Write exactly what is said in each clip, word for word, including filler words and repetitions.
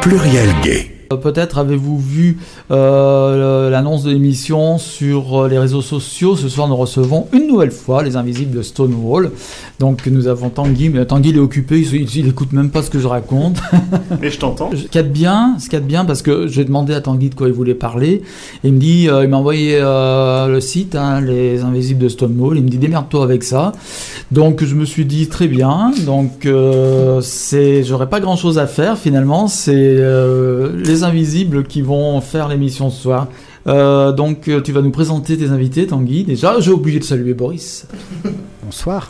Pluriel Gay. Peut-être avez-vous vu euh, l'annonce de l'émission sur les réseaux sociaux. Ce soir, nous recevons une nouvelle fois les Invisibles de Stonewall. Donc, nous avons Tanguy. Mais Tanguy, il est occupé. Il n'écoute même pas ce que je raconte. Mais je t'entends. Ce qu'il y a de bien, ce qu'il y a de bien, parce que j'ai demandé à Tanguy de quoi il voulait parler. Et il me dit, euh, il m'a envoyé euh, le site, hein, les Invisibles de Stonewall. Il me dit, démerde-toi avec ça. Donc, je me suis dit, très bien. Donc, euh, c'est, j'aurais pas grand-chose à faire finalement. C'est euh, les Invisibles qui vont faire l'émission ce soir. Euh, donc tu vas nous présenter tes invités, Tanguy. Déjà, j'ai oublié de saluer Boris. Bonsoir.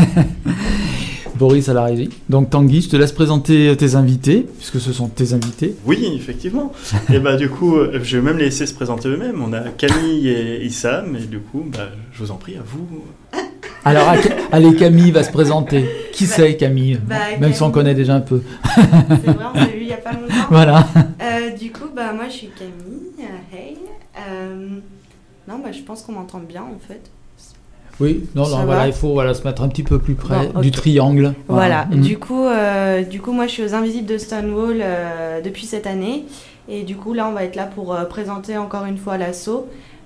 Boris à la régie. Donc Tanguy, je te laisse présenter tes invités, puisque ce sont tes invités. Oui, effectivement. Et bah du coup, je vais même les laisser se présenter eux-mêmes. On a Camille et Issam, et du coup, bah, je vous en prie, à vous. Alors, allez, Camille va se présenter. Qui bah, c'est Camille bah, Même Camille. si on connaît déjà un peu. C'est vrai, on s'est vu il n'y a pas longtemps. Voilà. Euh, du coup, bah, moi je suis Camille. Euh, hey. Euh, non, bah, je pense qu'on m'entend bien en fait. Oui, non, non voilà, il faut voilà, se mettre un petit peu plus près bon, okay. du triangle. Voilà, voilà. Mmh. du, coup, euh, du coup, moi je suis aux Invisibles de Stonewall euh, depuis cette année. Et du coup, là, on va être là pour euh, présenter encore une fois l'assaut.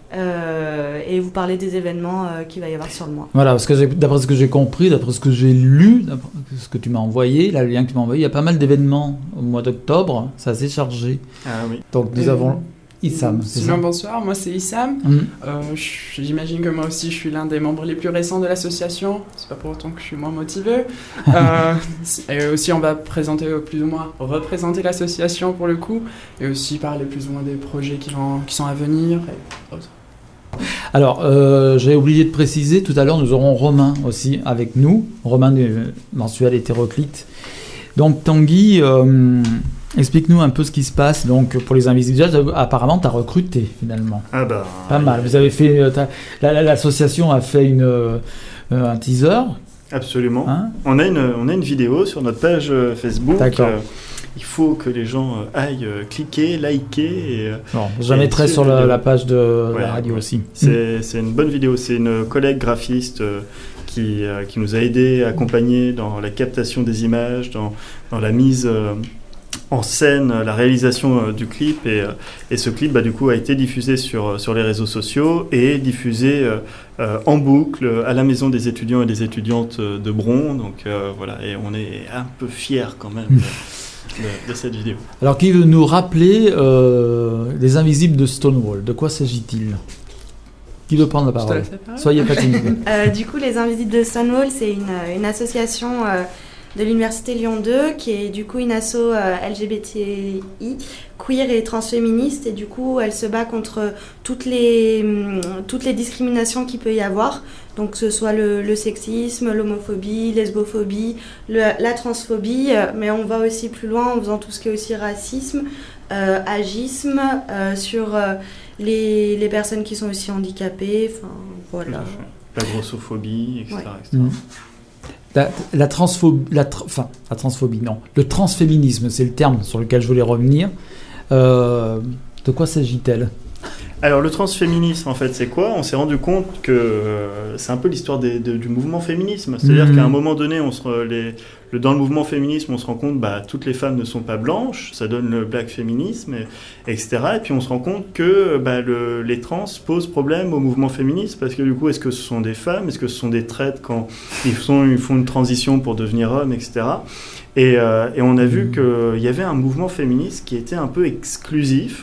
Euh, et vous parler des événements euh, qu'il va y avoir sur le mois. Voilà, parce que j'ai, d'après ce que j'ai compris, d'après ce que j'ai lu, d'après ce que tu m'as envoyé, là, le lien que tu m'as envoyé, il y a pas mal d'événements au mois d'octobre, c'est assez chargé. Ah oui. Donc nous euh, avons Issam. C'est ça. Bonsoir, moi c'est Issam. Mmh. Euh, j'imagine que moi aussi je suis l'un des membres les plus récents de l'association. C'est pas pour autant que je suis moins motivé. euh, et aussi on va présenter plus ou moins représenter l'association pour le coup, et aussi parler plus ou moins des projets qui, vont, qui sont à venir. Et autres. Alors, euh, j'ai oublié de préciser, tout à l'heure, nous aurons Romain aussi avec nous, Romain du mensuel Hétéroclite. Donc, Tanguy, euh, explique-nous un peu ce qui se passe donc, pour les Invisibles. Apparemment, tu as recruté, finalement. Ah bah... Pas mal. Vous avez fait... La, l'association a fait une, euh, un teaser. Absolument. Hein on, a une, on a une vidéo sur notre page Facebook. D'accord. Euh, il faut que les gens aillent cliquer, liker. Et, bon, je la mettrai sur la, la page de ouais, la radio ouais. aussi. C'est, c'est une bonne vidéo. C'est une collègue graphiste qui, qui nous a aidés, accompagnés dans la captation des images, dans, dans la mise en scène, la réalisation du clip. Et, et ce clip, bah, du coup, a été diffusé sur, sur les réseaux sociaux et diffusé euh, en boucle à la maison des étudiants et des étudiantes de Bron. Donc euh, voilà, et on est un peu fiers quand même. De, De, de cette vidéo. Alors, qui veut nous rappeler euh, les Invisibles de Stonewall? De quoi s'agit-il? Qui veut prendre la parole? Soyez pas timide. euh, du coup, les Invisibles de Stonewall, c'est une, une association euh, de l'Université Lyon deux qui est du coup une asso euh, L G B T I, queer et transféministe. Et du coup, elle se bat contre toutes les, toutes les discriminations qu'il peut y avoir. Donc que ce soit le, le sexisme, l'homophobie, lesbophobie, le, la transphobie, euh, mais on va aussi plus loin en faisant tout ce qui est aussi racisme, euh, agisme, euh, sur euh, les, les personnes qui sont aussi handicapées, enfin voilà. La grossophobie, et cetera. Ouais. et cetera. Mmh. La, la, transphobie, la, tra- enfin, la transphobie, non. Le transféminisme, c'est le terme sur lequel je voulais revenir. Euh, de quoi s'agit-elle ? Alors le transféminisme en fait c'est quoi? On s'est rendu compte que euh, c'est un peu l'histoire des, de, du mouvement féminisme, c'est-à-dire mmh. qu'à un moment donné on se, les, le, dans le mouvement féminisme on se rend compte bah toutes les femmes ne sont pas blanches, ça donne le black féminisme et, etc. Et puis on se rend compte que bah, le, les trans posent problème au mouvement féministe parce que du coup est-ce que ce sont des femmes, est-ce que ce sont des traites quand ils, sont, ils font une transition pour devenir hommes, et cetera. Et, euh, et on a vu qu'il y avait un mouvement féministe qui était un peu exclusif.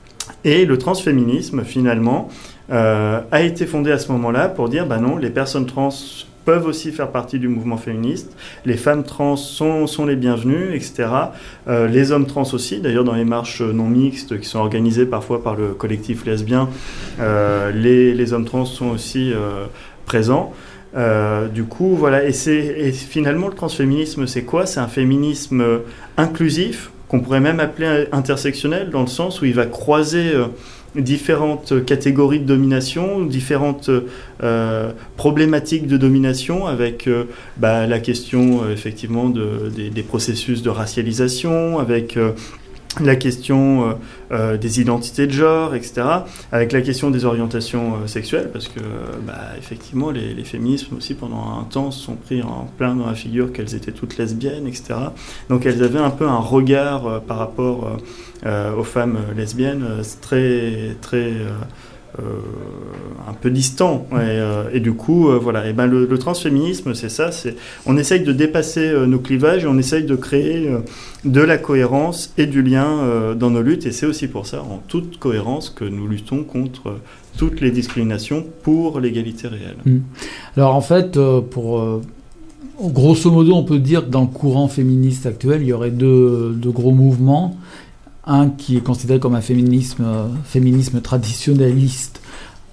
Et le transféminisme, finalement, euh, a été fondé à ce moment-là pour dire, bah non, les personnes trans peuvent aussi faire partie du mouvement féministe, les femmes trans sont, sont les bienvenues, et cetera. Euh, les hommes trans aussi, d'ailleurs dans les marches non mixtes qui sont organisées parfois par le collectif lesbien, euh, les, les hommes trans sont aussi euh, présents. Euh, du coup, voilà, et, c'est, et finalement le transféminisme, c'est quoi? C'est un féminisme inclusif, qu'on pourrait même appeler intersectionnel, dans le sens où il va croiser euh, différentes catégories de domination, différentes euh, problématiques de domination, avec euh, bah, la question euh, effectivement de, des, des processus de racialisation, avec euh, la question euh, euh, des identités de genre, et cetera, avec la question des orientations euh, sexuelles, parce que, euh, bah, effectivement, les, les féminismes aussi, pendant un temps, se sont pris en plein dans la figure qu'elles étaient toutes lesbiennes, et cetera. Donc, elles avaient un peu un regard euh, par rapport euh, euh, aux femmes lesbiennes euh, très, très... Euh, Euh, un peu distant ouais, euh, et du coup euh, voilà et ben le, le transféminisme c'est ça, c'est on essaye de dépasser euh, nos clivages et on essaye de créer euh, de la cohérence et du lien euh, dans nos luttes, et c'est aussi pour ça en toute cohérence que nous luttons contre euh, toutes les discriminations pour l'égalité réelle. Mmh. Alors en fait euh, pour euh, grosso modo on peut dire que dans le courant féministe actuel il y aurait deux, deux gros mouvements. Un qui est considéré comme un féminisme, euh, féminisme traditionnaliste.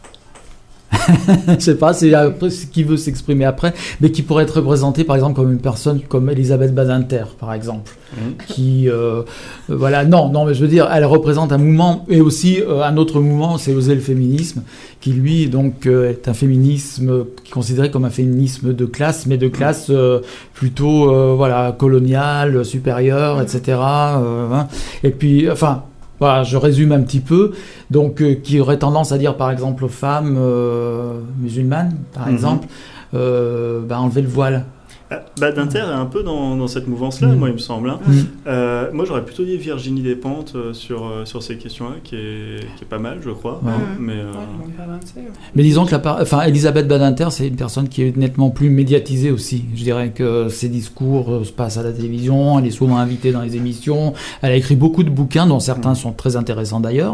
Je sais pas, c'est après ce qui veut s'exprimer après, mais qui pourrait être représenté par exemple comme une personne comme Elisabeth Badinter, par exemple, mmh. qui, euh, euh, voilà, non, non, mais je veux dire, elle représente un mouvement, et aussi euh, un autre mouvement, c'est Oser le féminisme, qui lui, donc, euh, est un féminisme qui est considéré comme un féminisme de classe, mais de classe euh, plutôt, euh, voilà, coloniale, supérieure, et cetera. Euh, hein. Et puis, enfin. Voilà, je résume un petit peu. Donc, euh, qui aurait tendance à dire, par exemple, aux femmes euh, musulmanes, par mm-hmm. exemple, euh, bah, enlever le voile. Badinter est un peu dans, dans cette mouvance-là, mmh. moi, il me semble. Hein. Mmh. Euh, moi, j'aurais plutôt dit Virginie Despentes euh, sur, euh, sur ces questions-là, qui est, qui est pas mal, je crois. Ouais. Hein, mais, euh... ouais, mais disons que la par... enfin, Elisabeth Badinter, c'est une personne qui est nettement plus médiatisée aussi. Je dirais que ses discours euh, se passent à la télévision, elle est souvent invitée dans les émissions. Elle a écrit beaucoup de bouquins, dont certains mmh. sont très intéressants d'ailleurs.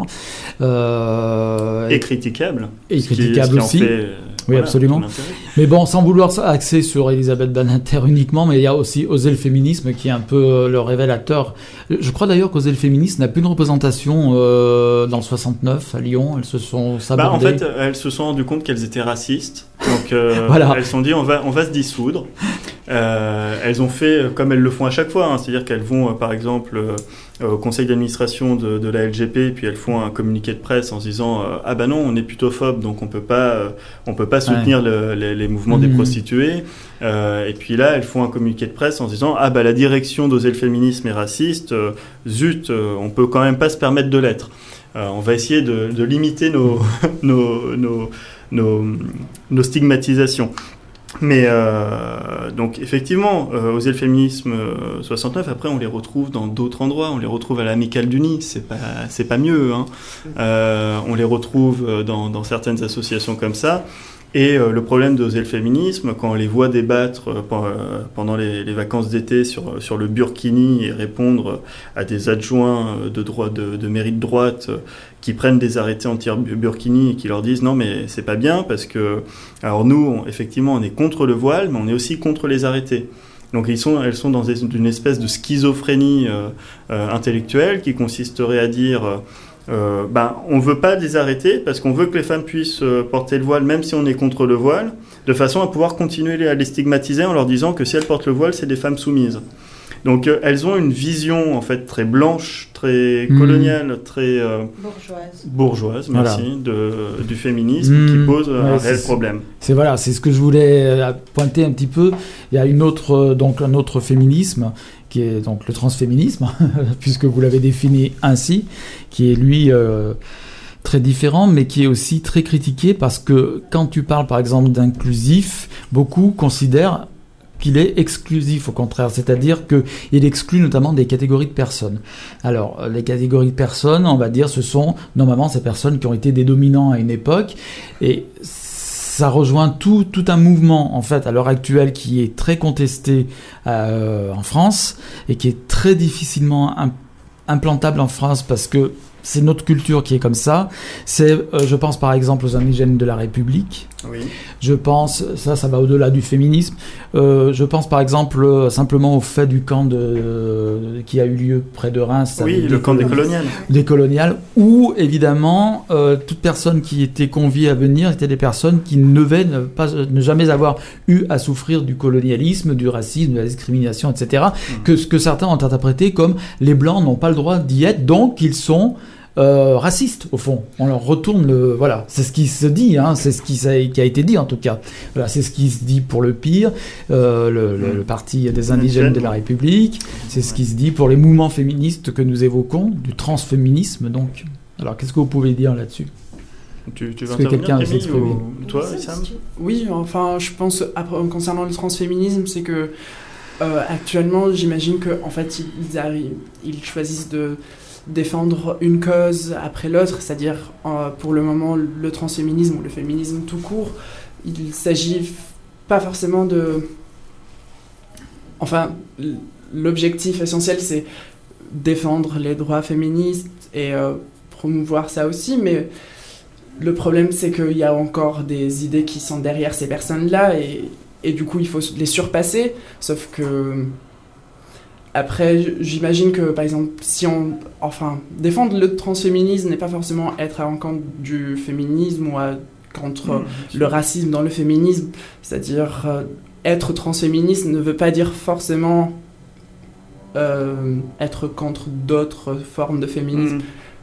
Euh... Et critiquables. Et critiquables aussi. Fait... Oui, voilà, absolument. Mais bon, sans vouloir axer sur Elisabeth Badinter uniquement, mais il y a aussi Oser le féminisme qui est un peu le révélateur. Je crois d'ailleurs qu'Oser le féminisme n'a plus de représentation euh, dans le soixante-neuf à Lyon. Elles se sont sabordées. Bah, en fait, elles se sont rendues compte qu'elles étaient racistes. Donc, euh, voilà. Elles se sont dit on va, on va se dissoudre. Euh, elles ont fait comme elles le font à chaque fois, hein, c'est-à-dire qu'elles vont, euh, par exemple, euh, au conseil d'administration de, de la L G P, puis elles font un communiqué de presse en se disant euh, ah ben non, on est putophobe, donc on peut pas, euh, on peut pas soutenir ouais. le, les, les mouvements mmh. des prostituées. Euh, et puis là, elles font un communiqué de presse en se disant ah ben la direction d'Oser le féminisme est raciste, euh, zut, euh, on peut quand même pas se permettre de l'être. Euh, on va essayer de, de limiter nos, nos, nos, nos, nos stigmatisations. Mais euh, donc effectivement, euh, Oser le féminisme euh, soixante-neuf, après on les retrouve dans d'autres endroits, on les retrouve à l'Amicale du Nid, c'est pas, c'est pas mieux, hein. euh, on les retrouve dans, dans certaines associations comme ça. Et euh, le problème d'Oser le féminisme, quand on les voit débattre euh, pendant les, les vacances d'été sur, sur le burkini et répondre à des adjoints de, droit, de, de mairie de droite euh, qui prennent des arrêtés anti-burkini et qui leur disent non mais c'est pas bien parce que, alors nous on, effectivement on est contre le voile mais on est aussi contre les arrêtés. Donc ils sont, elles sont dans une espèce de schizophrénie euh, euh, intellectuelle qui consisterait à dire... Euh, Euh, ben, on ne veut pas les arrêter parce qu'on veut que les femmes puissent euh, porter le voile même si on est contre le voile, de façon à pouvoir continuer à les stigmatiser en leur disant que si elles portent le voile, c'est des femmes soumises. Donc euh, elles ont une vision en fait très blanche, très coloniale, mmh. très euh, bourgeoise. Bourgeoise, merci, voilà. de, du féminisme mmh. qui pose ouais, un réel problème. C'est voilà, c'est ce que je voulais pointer un petit peu. Il y a une autre, donc un autre féminisme qui est donc le transféminisme, puisque vous l'avez défini ainsi, qui est lui euh, très différent, mais qui est aussi très critiqué parce que quand tu parles par exemple d'inclusif, beaucoup considèrent qu'il est exclusif au contraire, c'est-à-dire qu'il exclut notamment des catégories de personnes. Alors, les catégories de personnes, on va dire, ce sont normalement ces personnes qui ont été des dominants à une époque, et ça rejoint tout, tout un mouvement, en fait, à l'heure actuelle, qui est très contesté euh, en France, et qui est très difficilement imp- implantable en France, parce que c'est notre culture qui est comme ça. C'est, euh, je pense par exemple aux indigènes de la République. Oui. Je pense, ça, ça va au-delà du féminisme. Euh, je pense par exemple euh, simplement au fait du camp de, euh, qui a eu lieu près de Reims. Oui, le camp des coloniales. Des coloniales, où évidemment euh, toute personne qui était conviée à venir étaient des personnes qui ne devaient ne, pas, ne jamais avoir eu à souffrir du colonialisme, du racisme, de la discrimination, et cetera. Mmh. Que ce que certains ont interprété comme les blancs n'ont pas le droit d'y être, donc ils sont euh, racistes, au fond. On leur retourne le... Voilà, c'est ce qui se dit, hein, c'est ce qui, qui a été dit, en tout cas. Voilà, c'est ce qui se dit pour le P I R, euh, le, le, le Parti des indigènes de la République. C'est ce qui se dit pour les mouvements féministes que nous évoquons, du transféminisme, donc. Alors, qu'est-ce que vous pouvez dire là-dessus ? Tu, tu veux Est-ce que quelqu'un veut intervenir, Camille, s'exprimer ? ou toi, Sam ? Oui, enfin, je pense, après, concernant le transféminisme, c'est que euh, actuellement, j'imagine qu'en fait, ils, arrivent, ils choisissent de défendre une cause après l'autre, c'est-à-dire, euh, pour le moment, le transféminisme ou le féminisme tout court, il s'agit pas forcément de... Enfin, l'objectif essentiel, c'est défendre les droits féministes et euh, promouvoir ça aussi, mais le problème, c'est qu'il y a encore des idées qui sont derrière ces personnes-là, et, et du coup, il faut les surpasser, sauf que... Après, j'imagine que, par exemple, si on... Enfin, défendre le transféminisme n'est pas forcément être à l'encontre du féminisme ou à, contre mmh, le racisme dans le féminisme. C'est-à-dire, euh, être transféministe ne veut pas dire forcément euh, être contre d'autres formes de féminisme. Mmh.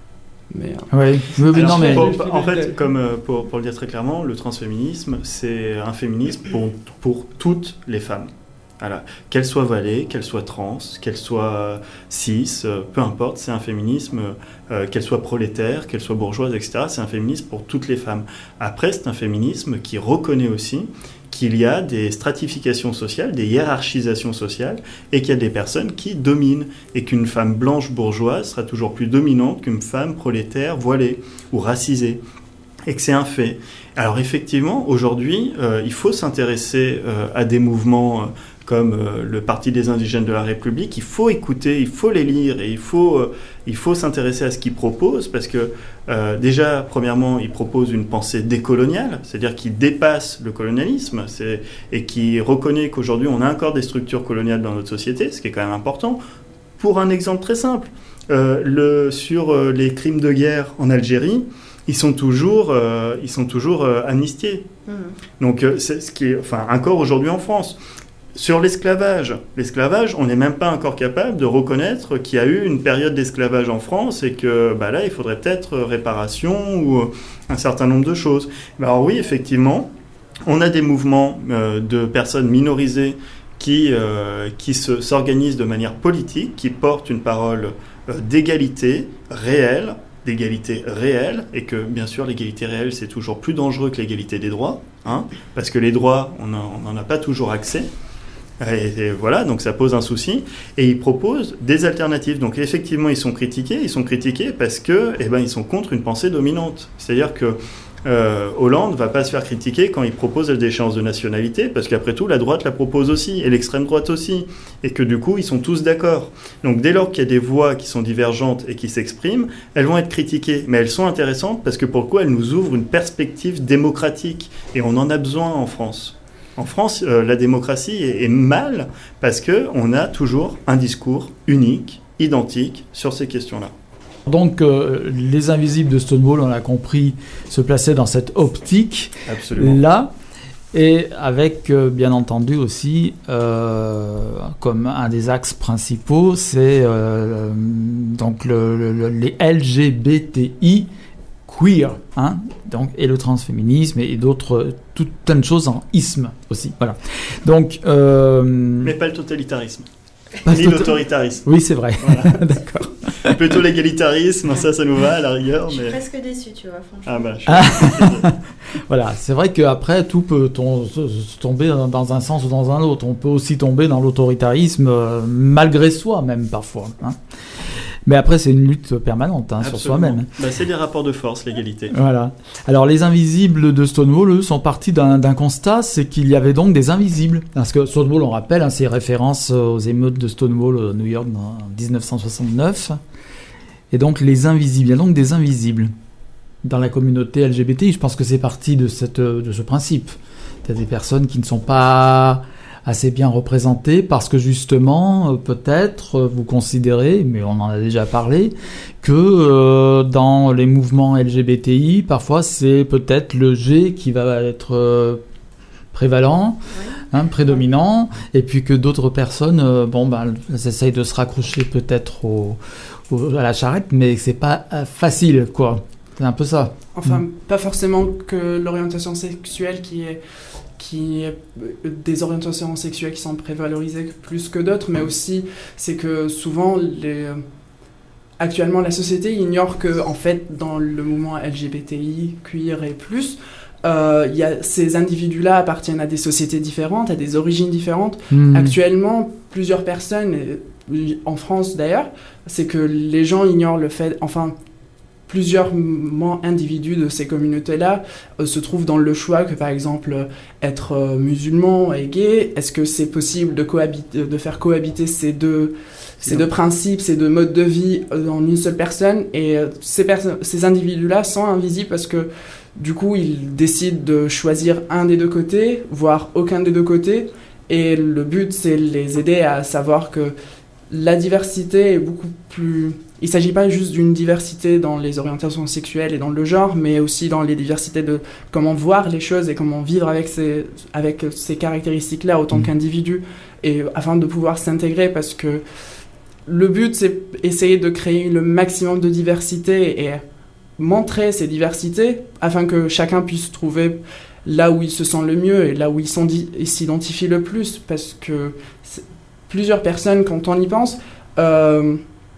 Mais, euh... oui, oui, Alors, non, mais... pour, en fait, comme euh, pour, pour le dire très clairement, le transféminisme, c'est un féminisme pour, pour toutes les femmes. Voilà. Qu'elles soient valées, qu'elles soient trans, qu'elles soient cis, euh, peu importe, c'est un féminisme, euh, qu'elles soient prolétaires, qu'elles soient bourgeoises, et cetera. C'est un féminisme pour toutes les femmes. Après, c'est un féminisme qui reconnaît aussi qu'il y a des stratifications sociales, des hiérarchisations sociales, et qu'il y a des personnes qui dominent, et qu'une femme blanche bourgeoise sera toujours plus dominante qu'une femme prolétaire voilée ou racisée, et que c'est un fait. Alors effectivement, aujourd'hui, euh, il faut s'intéresser euh, à des mouvements... Euh, comme euh, le Parti des indigènes de la République, il faut écouter, il faut les lire et il faut, euh, il faut s'intéresser à ce qu'ils proposent parce que euh, déjà, premièrement, ils proposent une pensée décoloniale, c'est-à-dire qu'ils dépassent le colonialisme c'est, et qui reconnaît qu'aujourd'hui on a encore des structures coloniales dans notre société, ce qui est quand même important. Pour un exemple très simple, euh, le, sur euh, les crimes de guerre en Algérie, ils sont toujours, euh, ils sont toujours euh, amnistiés. Mmh. Donc euh, c'est ce qui est, enfin, encore aujourd'hui en France. Sur l'esclavage, l'esclavage, on n'est même pas encore capable de reconnaître qu'il y a eu une période d'esclavage en France et que bah là, il faudrait peut-être réparation ou un certain nombre de choses. Alors oui, effectivement, on a des mouvements euh, de personnes minorisées qui, euh, qui se, s'organisent de manière politique, qui portent une parole euh, d'égalité réelle, d'égalité réelle, et que bien sûr l'égalité réelle c'est toujours plus dangereux que l'égalité des droits, hein, parce que les droits, on n'en a pas toujours accès. Et, et voilà, donc ça pose un souci. Et ils proposent des alternatives. Donc effectivement, ils sont critiqués. Ils sont critiqués parce que, eh ben, ils sont contre une pensée dominante. C'est-à-dire que euh, Hollande va pas se faire critiquer quand il propose la déchéance de nationalité, parce qu'après tout, la droite la propose aussi, et l'extrême droite aussi, et que du coup, ils sont tous d'accord. Donc dès lors qu'il y a des voix qui sont divergentes et qui s'expriment, elles vont être critiquées, mais elles sont intéressantes parce que pour le coup, elles nous ouvrent une perspective démocratique, et on en a besoin en France. En France, euh, la démocratie est, est mal parce qu'on a toujours un discours unique, identique sur ces questions-là. Donc, euh, les Invisibles de Stonewall, on l'a compris, se plaçaient dans cette optique-là. Absolument. Et avec, euh, bien entendu aussi, euh, comme un des axes principaux, c'est euh, donc le, le, les L G B T I queer, hein, donc, et le transféminisme et, et d'autres, tout plein de choses en isme aussi. Voilà. Donc, euh, mais pas le totalitarisme, pas ni tota- l'autoritarisme. Oui, c'est vrai. Voilà. D'accord. Plutôt l'égalitarisme, ça, ça nous va à la rigueur. Je suis mais... presque déçue, tu vois, franchement. Ah bah, je suis voilà, c'est vrai qu'après, tout peut tom- tomber dans un sens ou dans un autre. On peut aussi tomber dans l'autoritarisme, euh, malgré soi, même parfois. Hein. Mais après, c'est une lutte permanente hein, sur soi-même. Bah, c'est des rapports de force, l'égalité. Voilà. Alors, les Invisibles de Stonewall, eux, sont partis d'un, d'un constat, c'est qu'il y avait donc des invisibles. Parce que Stonewall, on rappelle, hein, c'est référence aux émeutes de Stonewall à New York en dix-neuf cent soixante-neuf. Et donc, les invisibles. Il y a donc des invisibles dans la communauté L G B T I. Je pense que c'est parti de, cette, de ce principe. Il y a des personnes qui ne sont pas assez bien représentées parce que justement, peut-être, vous considérez, mais on en a déjà parlé, que euh, dans les mouvements L G B T I, parfois c'est peut-être le G qui va être euh, prévalent, Ouais. hein, prédominant, et puis que d'autres personnes, euh, bon, ben, elles essayent de se raccrocher peut-être au, au, à la charrette, mais c'est pas euh, facile, quoi. C'est un peu ça. Enfin, Mm. pas forcément que l'orientation sexuelle qui est, qui est euh, des orientations sexuelles qui sont prévalorisées plus que d'autres, mais aussi c'est que souvent les euh, actuellement la société ignore que en fait dans le mouvement L G B T I, queer et plus, euh, y a, ces individus-là appartiennent à des sociétés différentes, à des origines différentes. Mm. Actuellement, plusieurs personnes, et en France d'ailleurs, c'est que les gens ignorent le fait, enfin, plusieurs individus de ces communautés-là euh, se trouvent dans le choix que, par exemple, euh, être euh, musulman et gay, est-ce que c'est possible de, cohabiter, de faire cohabiter ces deux, ces deux principes, ces deux modes de vie euh, en une seule personne? Et euh, ces, perso- ces individus-là sont invisibles parce que, du coup, ils décident de choisir un des deux côtés, voire aucun des deux côtés. Et le but, c'est de les aider à savoir que la diversité est beaucoup plus... Il ne s'agit pas juste d'une diversité dans les orientations sexuelles et dans le genre, mais aussi dans les diversités de comment voir les choses et comment vivre avec ces, avec ces caractéristiques-là autant Mmh. qu'individu, et afin de pouvoir s'intégrer, parce que le but, c'est essayer de créer le maximum de diversité et montrer ces diversités afin que chacun puisse trouver là où il se sent le mieux et là où il, il s'identifie le plus, parce que plusieurs personnes, quand on y pense, euh,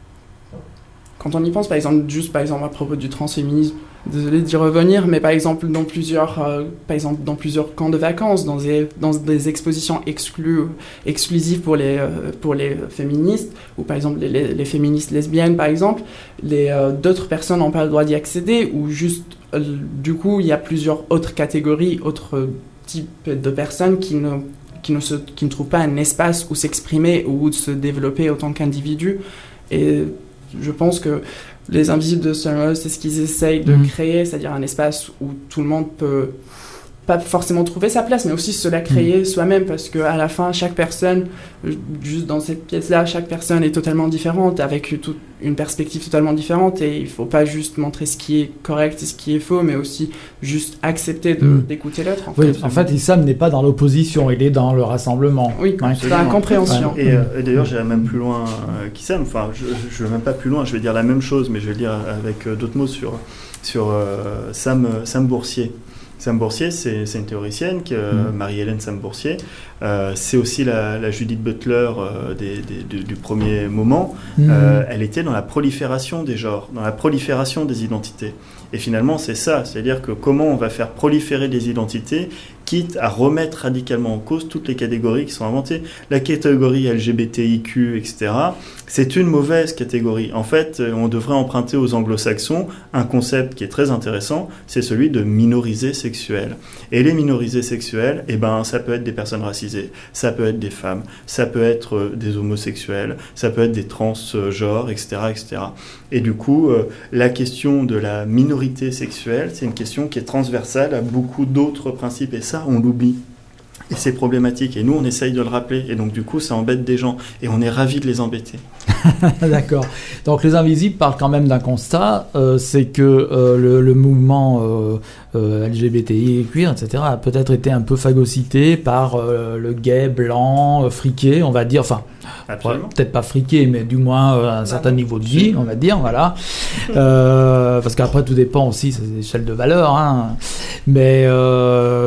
quand on y pense, par exemple, juste par exemple à propos du transféminisme, désolé d'y revenir, mais par exemple dans plusieurs, euh, par exemple dans plusieurs camps de vacances, dans des, dans des expositions exclues, exclusives pour les, euh, pour les féministes, ou par exemple les, les, les féministes lesbiennes, par exemple, les, euh, d'autres personnes n'ont pas le droit d'y accéder, ou juste, euh, du coup, il y a plusieurs autres catégories, autres types de personnes qui ne Qui ne, se, qui ne trouvent pas un espace où s'exprimer ou où se développer autant qu'individu. Et je pense que les Invisibles de Stonewall, c'est ce qu'ils essayent de mmh. créer, c'est-à-dire un espace où tout le monde peut pas forcément trouver sa place, mais aussi se la créer mmh. soi-même, parce qu'à la fin, chaque personne, juste dans cette pièce-là, chaque personne est totalement différente, avec tout, une perspective totalement différente, et il ne faut pas juste montrer ce qui est correct et ce qui est faux, mais aussi juste accepter de, mmh. d'écouter l'autre. En oui, fait, en fait, Issam n'est pas dans l'opposition, il est dans le rassemblement. Oui, ouais, c'est la compréhension. Ouais. Et, euh, et d'ailleurs, j'irai même plus loin euh, qu'Issam, enfin, je ne vais même pas plus loin, je vais dire la même chose, mais je vais le dire avec euh, d'autres mots sur, sur euh, Sam, Sam Boursier. Sam Boursier, c'est, c'est une théoricienne, que, euh, mmh. Marie-Hélène Sam Boursier. Euh, c'est aussi la, la Judith Butler euh, des, des, du, du premier moment. Mmh. Euh, elle était dans la prolifération des genres, dans la prolifération des identités. Et finalement, c'est ça, c'est-à-dire que comment on va faire proliférer des identités, quitte à remettre radicalement en cause toutes les catégories qui sont inventées. La catégorie L G B T I Q, et cetera, c'est une mauvaise catégorie. En fait, on devrait emprunter aux anglo-saxons un concept qui est très intéressant, c'est celui de minorisés sexuels. Et les minorisés sexuels, eh ben, ça peut être des personnes racisées, ça peut être des femmes, ça peut être des homosexuels, ça peut être des transgenres, et cetera, et cetera. Et du coup, euh, la question de la minorité sexuelle, c'est une question qui est transversale à beaucoup d'autres principes, et ça, on l'oublie. Et c'est problématique, et nous, on essaye de le rappeler, et donc du coup, ça embête des gens, et on est ravis de les embêter. D'accord. Donc les Invisibles parlent quand même d'un constat, euh, c'est que euh, le, le mouvement euh, euh, L G B T I, queer, et cetera a peut-être été un peu phagocyté par euh, le gay blanc, euh, friqué, on va dire, enfin, ouais, peut-être pas friqué, mais du moins euh, un certain niveau de vie, on va dire, voilà. Euh, parce qu'après, tout dépend aussi, c'est des échelles de valeur, hein. Mais... Euh,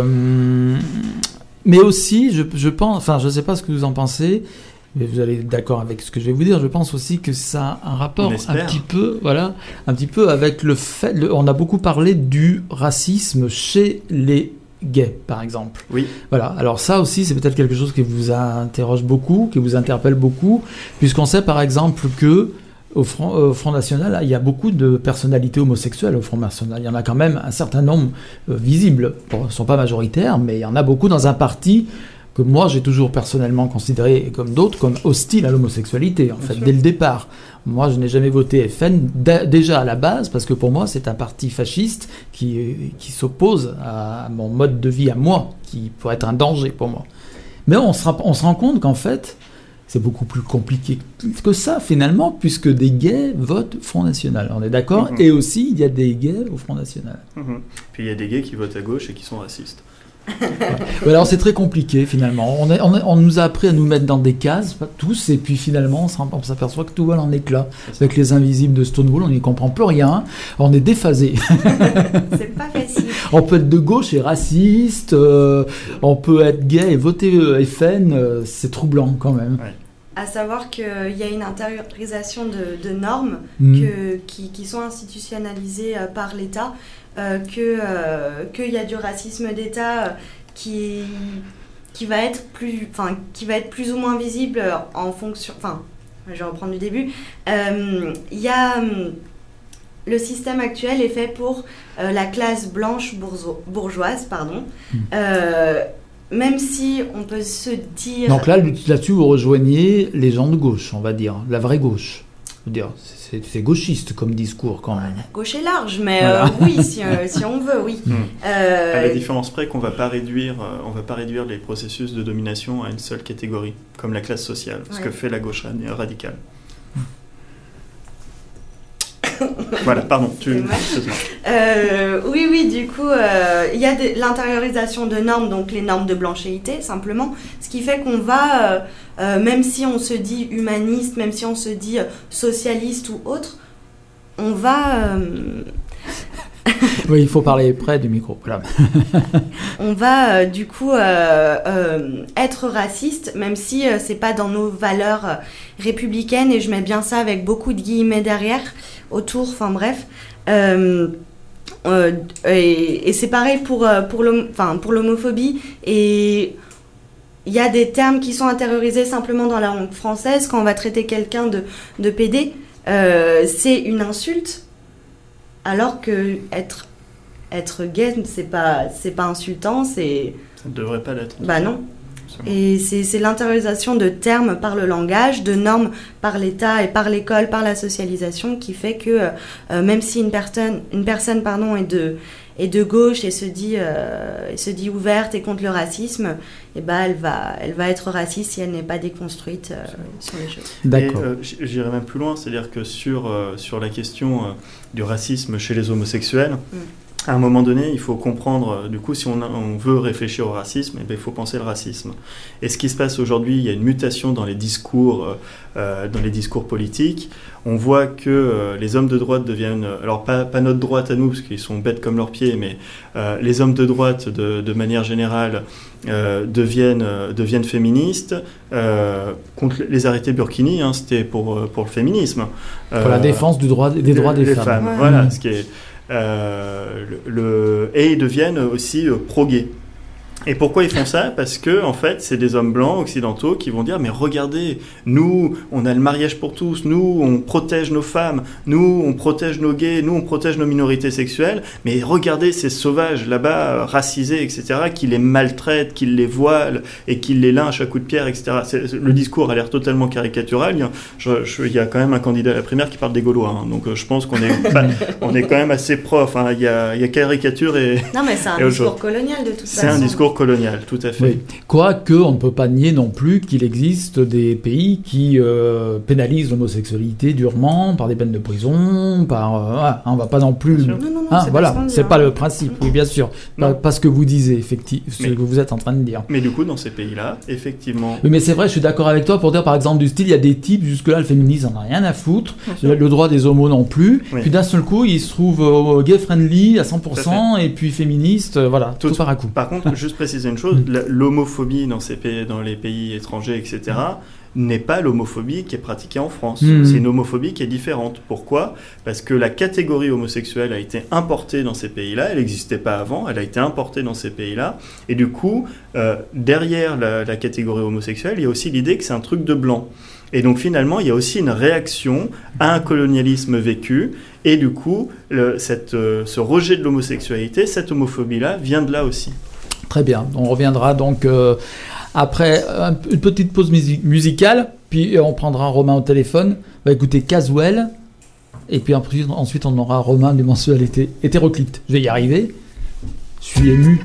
mais aussi, je, je pense, enfin, je sais pas ce que vous en pensez, mais vous allez être d'accord avec ce que je vais vous dire. Je pense aussi que ça a un rapport un petit peu, voilà, un petit peu avec le fait. Le, on a beaucoup parlé du racisme chez les gays, par exemple. Oui. Voilà. Alors ça aussi, c'est peut-être quelque chose qui vous interroge beaucoup, qui vous interpelle beaucoup, puisqu'on sait par exemple que Au Front, au Front National, il y a beaucoup de personnalités homosexuelles au Front National. Il y en a quand même un certain nombre euh, visibles. Bon, ils ne sont pas majoritaires, mais il y en a beaucoup dans un parti que moi, j'ai toujours personnellement considéré, comme d'autres, comme hostile à l'homosexualité, en Bien fait, sûr. Dès le départ. Moi, je n'ai jamais voté F N, d- déjà à la base, parce que pour moi, c'est un parti fasciste qui, qui s'oppose à mon mode de vie, à moi, qui pourrait être un danger pour moi. Mais on se, on se rend compte qu'en fait, c'est beaucoup plus compliqué que ça, finalement, puisque des gays votent Front National. On est d'accord ? Mmh. Et aussi, il y a des gays au Front National. Mmh. Puis il y a des gays qui votent à gauche et qui sont racistes. Ouais, alors c'est très compliqué finalement. On, est, on, est, on nous a appris à nous mettre dans des cases, pas tous, et puis finalement on s'aperçoit que tout vole en éclats. Avec les invisibles de Stonewall, on n'y comprend plus rien. On est déphasé. C'est pas facile. On peut être de gauche et raciste, euh, on peut être gay et voter F N, euh, c'est troublant quand même. Ouais. À savoir qu'il y a une intériorisation de, de normes mmh. que, qui, qui sont institutionnalisées euh, par l'État, euh, que, euh, qu'il y a du racisme d'État euh, qui, qui, va être plus, enfin, qui va être plus ou moins visible en fonction... Enfin, je vais reprendre du début. Euh, il y a... Le système actuel est fait pour euh, la classe blanche bourgeois, bourgeoise, pardon. Mmh. Euh, Même si on peut se dire... Donc là, là-dessus, vous rejoignez les gens de gauche, on va dire, la vraie gauche. Je veux dire, c'est, c'est gauchiste comme discours quand même. La gauche est large, mais voilà. euh, oui, si, euh, si on veut, oui. Mmh. Euh... À la différence près qu'on va pas réduire, euh, on va pas réduire les processus de domination à une seule catégorie, comme la classe sociale, ce ouais. que fait la gauche radicale. Voilà, pardon, tu... euh, oui, oui, du coup, il euh, y a de, l'intériorisation de normes, donc les normes de blanchéité, simplement, ce qui fait qu'on va, euh, euh, même si on se dit humaniste, même si on se dit euh, socialiste ou autre, on va... Euh... oui, il faut parler près du micro. Voilà. On va, euh, du coup, euh, euh, être raciste, même si euh, c'est pas dans nos valeurs euh, républicaines, et je mets bien ça avec beaucoup de guillemets derrière, autour, enfin bref. Euh, euh, et, et c'est pareil pour, pour, l'hom- pour l'homophobie. Et il y a des termes qui sont intériorisés simplement dans la langue française. Quand on va traiter quelqu'un de, de pédé, euh, c'est une insulte, alors que être, être gay, c'est pas, c'est pas insultant, c'est... Ça ne devrait pas l'être. Bah non. Et c'est, c'est l'intériorisation de termes par le langage, de normes par l'État et par l'école, par la socialisation, qui fait que euh, même si une personne, une personne pardon, est, de, est de gauche et se dit, euh, et se dit ouverte et contre le racisme, et ben elle, va, elle va être raciste si elle n'est pas déconstruite euh, sur les choses. D'accord. Et, euh, j'irais même plus loin, c'est-à-dire que sur, euh, sur la question euh, du racisme chez les homosexuels, mm. à un moment donné, il faut comprendre, du coup, si on, a, on veut réfléchir au racisme, eh bien, il faut penser le racisme. Et ce qui se passe aujourd'hui, il y a une mutation dans les discours, euh, dans les discours politiques. On voit que euh, les hommes de droite deviennent, alors pas, pas notre droite à nous, parce qu'ils sont bêtes comme leurs pieds, mais euh, les hommes de droite, de, de manière générale, euh, deviennent, euh, deviennent féministes. Euh, contre les arrêtés Burkini, hein, c'était pour, pour le féminisme. Euh, pour la défense du droit, des, des droits des, des femmes. femmes. Ouais. Voilà, ce qui est... Euh, le, le, et ils deviennent aussi euh, pro-gays. Et pourquoi ils font ça ? Parce que, en fait, c'est des hommes blancs occidentaux qui vont dire « Mais regardez, nous, on a le mariage pour tous, nous, on protège nos femmes, nous, on protège nos gays, nous, on protège nos minorités sexuelles, mais regardez ces sauvages là-bas, racisés, et cetera, qui les maltraitent, qui les voilent et qui les lynchent à coups de pierre, et cetera » C'est, le discours a l'air totalement caricatural. Il y a, je, je, il y a quand même un candidat à la primaire qui parle des Gaulois, hein, donc je pense qu'on est, bah, on est quand même assez prof. Hein, il, y a, il y a caricature et... Non, mais c'est un discours colonial de toute façon. C'est un discours colonial, tout à fait. Oui. Quoique, on ne peut pas nier non plus qu'il existe des pays qui euh, pénalisent l'homosexualité durement, par des peines de prison, par... Euh, ah, on ne va pas non plus... Non, non, non, ah, c'est voilà, pas ce c'est pas le principe, oui, bien sûr. Pas, pas ce que vous disiez, effectivement, ce mais, que vous êtes en train de dire. Mais du coup, dans ces pays-là, effectivement... Oui, mais c'est vrai, je suis d'accord avec toi pour dire, par exemple, du style, il y a des types, jusque-là, le féminisme n'en a rien à foutre, le, le droit des homos non plus, oui. Puis d'un seul coup, ils se trouvent euh, gay-friendly à cent pour cent, et puis féministes, euh, voilà, tout, tout par à coup. Par contre, juste préciser une chose, l'homophobie dans, ces pays, dans les pays étrangers, et cetera, n'est pas l'homophobie qui est pratiquée en France. Mmh. C'est une homophobie qui est différente. Pourquoi ? Parce que la catégorie homosexuelle a été importée dans ces pays-là, elle n'existait pas avant, elle a été importée dans ces pays-là, et du coup, euh, derrière la, la catégorie homosexuelle, il y a aussi l'idée que c'est un truc de blanc. Et donc finalement, il y a aussi une réaction à un colonialisme vécu, et du coup, le, cette, euh, ce rejet de l'homosexualité, cette homophobie-là, vient de là aussi. Très bien, on reviendra donc euh, après un, une petite pause musi- musicale, puis on prendra Romain au téléphone, on va écouter Caswell, et puis ensuite on aura Romain du mensuel hété- hétéroclite. Je vais y arriver, je suis ému.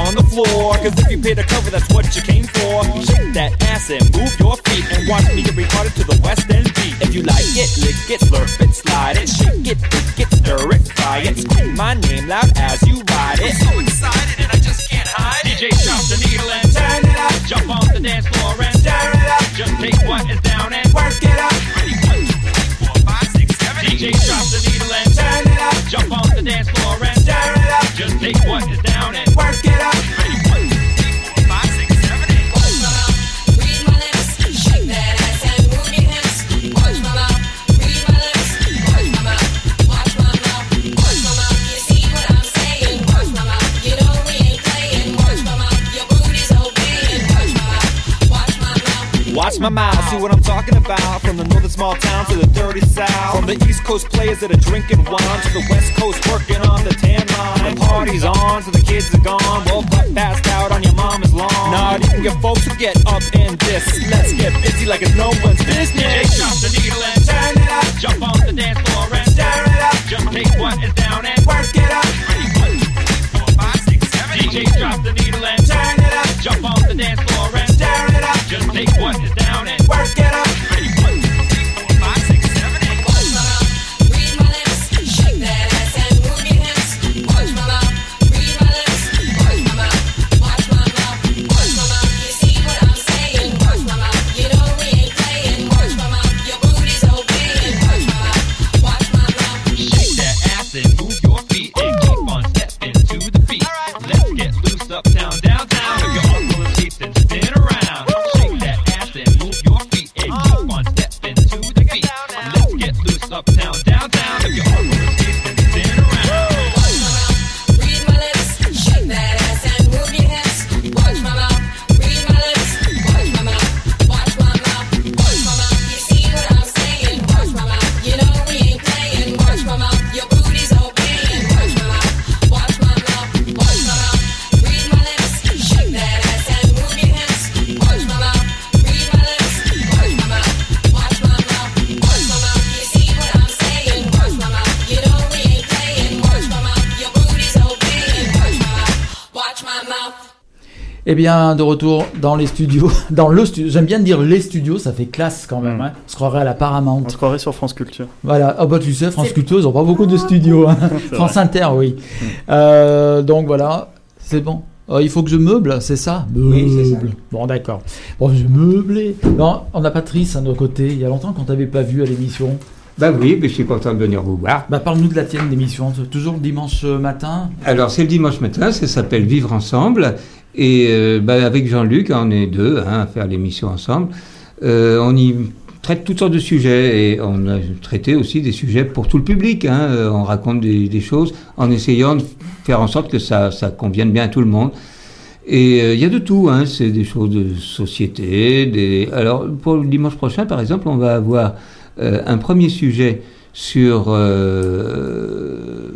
on the floor. Cause if you pay the cover, that's what you came for. Shake that ass and move your feet and watch me get retarded to the West End beat. If you like it, lick it, slurp it, slide it, shake it, pick it, stir it, fry it, scream my name loud as you ride it. I'm so excited and I just can't hide it. D J drop the needle and turn it up. Jump on the dance floor and stir it up. Just take what is down and work it up. Ready, one, two, three, four, five, six, seven, eight. D J drop the needle and turn it up. Jump on the dance floor and stir it up. Just take what is down and work it up. Ready, one, two, three, four, five, six, seven, eight. Watch my mouth, read my lips, shake that ass and move your hips. Watch my mouth, read my lips, watch my mouth, watch my mouth, watch my mouth. You see what I'm saying? Watch my mouth, you know we ain't playing. Watch my mouth, your booty's obeying. Watch my mouth, watch my mouth. Watch my mouth, see what I'm talking about. From the northern small town to the dirty south. From the east coast players that are drinking wine to the west coast working on the tan line. The party's on, so the kids are gone. Woke up, passed out on your mama's lawn. Nah, you can get folks who get up in this. Let's get busy like it's no one's business. D J drop the needle and turn it up. Jump on the dance floor and stir it up. Just take what is down and work it up. Ready, one, two, three, four, five, six, seven, eight. D J drop the needle and turn it up. Jump on the dance floor and stir it up. Just take what is down and work it up. Ready, one, two, three, four, five, six, seven, eight. Watch my mouth, read my lips, shake that ass and move your hips. Watch my mouth, read my lips, watch my mouth, watch my mouth, watch my mouth. You see what I'm saying? Watch my mouth, you know we ain't playing. Watch my mouth, your booty's obeying. Watch my mouth, watch my mouth. Shake that ass and move your feet and keep on stepping to the beat. Let's get loose uptown, downtown. If you're on roller skates, then spin around. Shake that ass and move your feet and keep on stepping to the beat. Let's get loose uptown, downtown. If you're on roller skates, then spin around. Watch my mouth, read my lips, shake that ass and move your hips. Watch my mouth, read my lips, watch my mouth, watch my mouth, watch my mouth. You see what I'm saying? Watch my mouth, you know we ain't playing. Watch my mouth, your booty's obeying. Watch my mouth, watch my mouth, watch my mouth, read my lips, shake that ass and move your hips. Watch my mouth, read my lips, watch my mouth, watch my mouth, watch my mouth. You see what I'm saying? Watch my mouth, you know we ain't playing. Watch my mouth, your booty's obeying. Watch my mouth, watch my mouth. Eh bien, de retour dans les studios, dans le studio. J'aime bien dire les studios, ça fait classe quand même. Mm. Hein. On se croirait à la Paramount. On se croirait sur France Culture. Voilà. Ah bah tu sais, France C'est- Culture, ils n'ont pas beaucoup de studios. Hein. France vrai. Inter, oui. Euh, donc voilà, c'est bon. Euh, il faut que je meuble, c'est ça Meuble. Oui, c'est ça. Bon, d'accord. Bon, je meublé. Non, on a Patrice à nos côtés. Il y a longtemps qu'on t'avait pas vu à l'émission. Bah oui, mais je suis content de venir vous voir. Bah parle-nous de la tienne d'émission. C'est toujours le dimanche matin. Alors c'est le dimanche matin, ça s'appelle Vivre ensemble. Et euh, bah, avec Jean-Luc, on est deux hein, à faire l'émission ensemble. Euh, on y traite toutes sortes de sujets et on a traité aussi des sujets pour tout le public. Hein. Euh, on raconte des, des choses en essayant de faire en sorte que ça, ça convienne bien à tout le monde. Et il euh, y a de tout, hein. C'est des choses de société. Des... Alors pour le dimanche prochain, par exemple, on va avoir euh, un premier sujet sur, euh,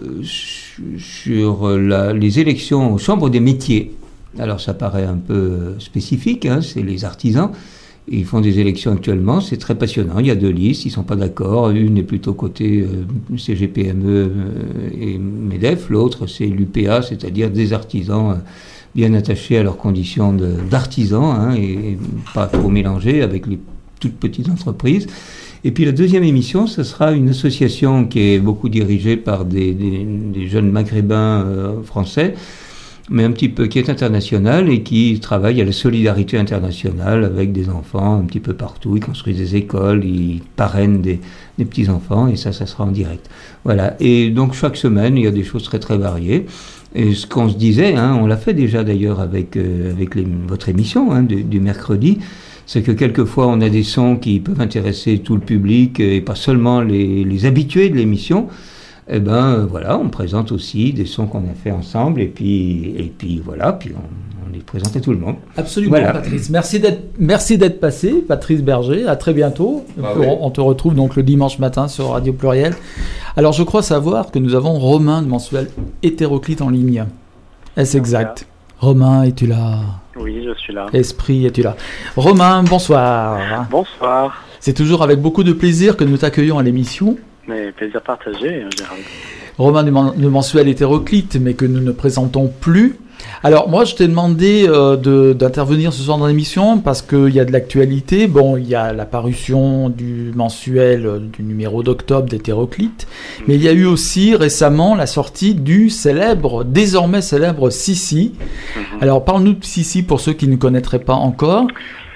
sur la, les élections aux chambres des métiers. Alors ça paraît un peu spécifique, hein, c'est les artisans. Ils font des élections actuellement, c'est très passionnant. Il y a deux listes, ils ne sont pas d'accord. Une est plutôt côté euh, C G P M E euh, et MEDEF, l'autre c'est l'U P A, c'est-à-dire des artisans euh, bien attachés à leurs conditions de, d'artisans hein, et, et pas trop mélangés avec les toutes petites entreprises. Et puis la deuxième émission, ce sera une association qui est beaucoup dirigée par des, des, des jeunes maghrébins euh, français, mais un petit peu qui est international et qui travaille à la solidarité internationale avec des enfants un petit peu partout. Ils construisent des écoles, ils parrainent des, des petits-enfants et ça, ça sera en direct. Voilà. Et donc chaque semaine, il y a des choses très très variées. Et ce qu'on se disait, hein, on l'a fait déjà d'ailleurs avec, euh, avec les, votre émission hein, du, du mercredi, c'est que quelquefois on a des sons qui peuvent intéresser tout le public et pas seulement les, les habitués de l'émission. Eh ben voilà, on présente aussi des sons qu'on a fait ensemble et puis et puis voilà, puis on, on les présente à tout le monde. Absolument, Voilà. Patrice. Merci d'être merci d'être passé, Patrice Berger. À très bientôt. Bah on, oui. on te retrouve donc le dimanche matin sur Radio Pluriel. Alors je crois savoir que nous avons Romain de Mensuel Hétéroclite en ligne. Est-ce exact? Romain, es-tu là? Oui, je suis là. Esprit, es-tu là? Romain, bonsoir. Bonsoir. C'est toujours avec beaucoup de plaisir que nous t'accueillons à l'émission. Mais plaisir partagé, Gérald. Romain de, Men- de Mensuel Hétéroclite, mais que nous ne présentons plus. Alors moi je t'ai demandé euh, de, d'intervenir ce soir dans l'émission parce qu'il y a de l'actualité. Bon, il y a la parution du mensuel euh, du numéro d'octobre d'Hétéroclite, mmh. mais il y a eu aussi récemment la sortie du célèbre, désormais célèbre Sissi. Mmh. Alors parle-nous de Sissi pour ceux qui ne connaîtraient pas encore.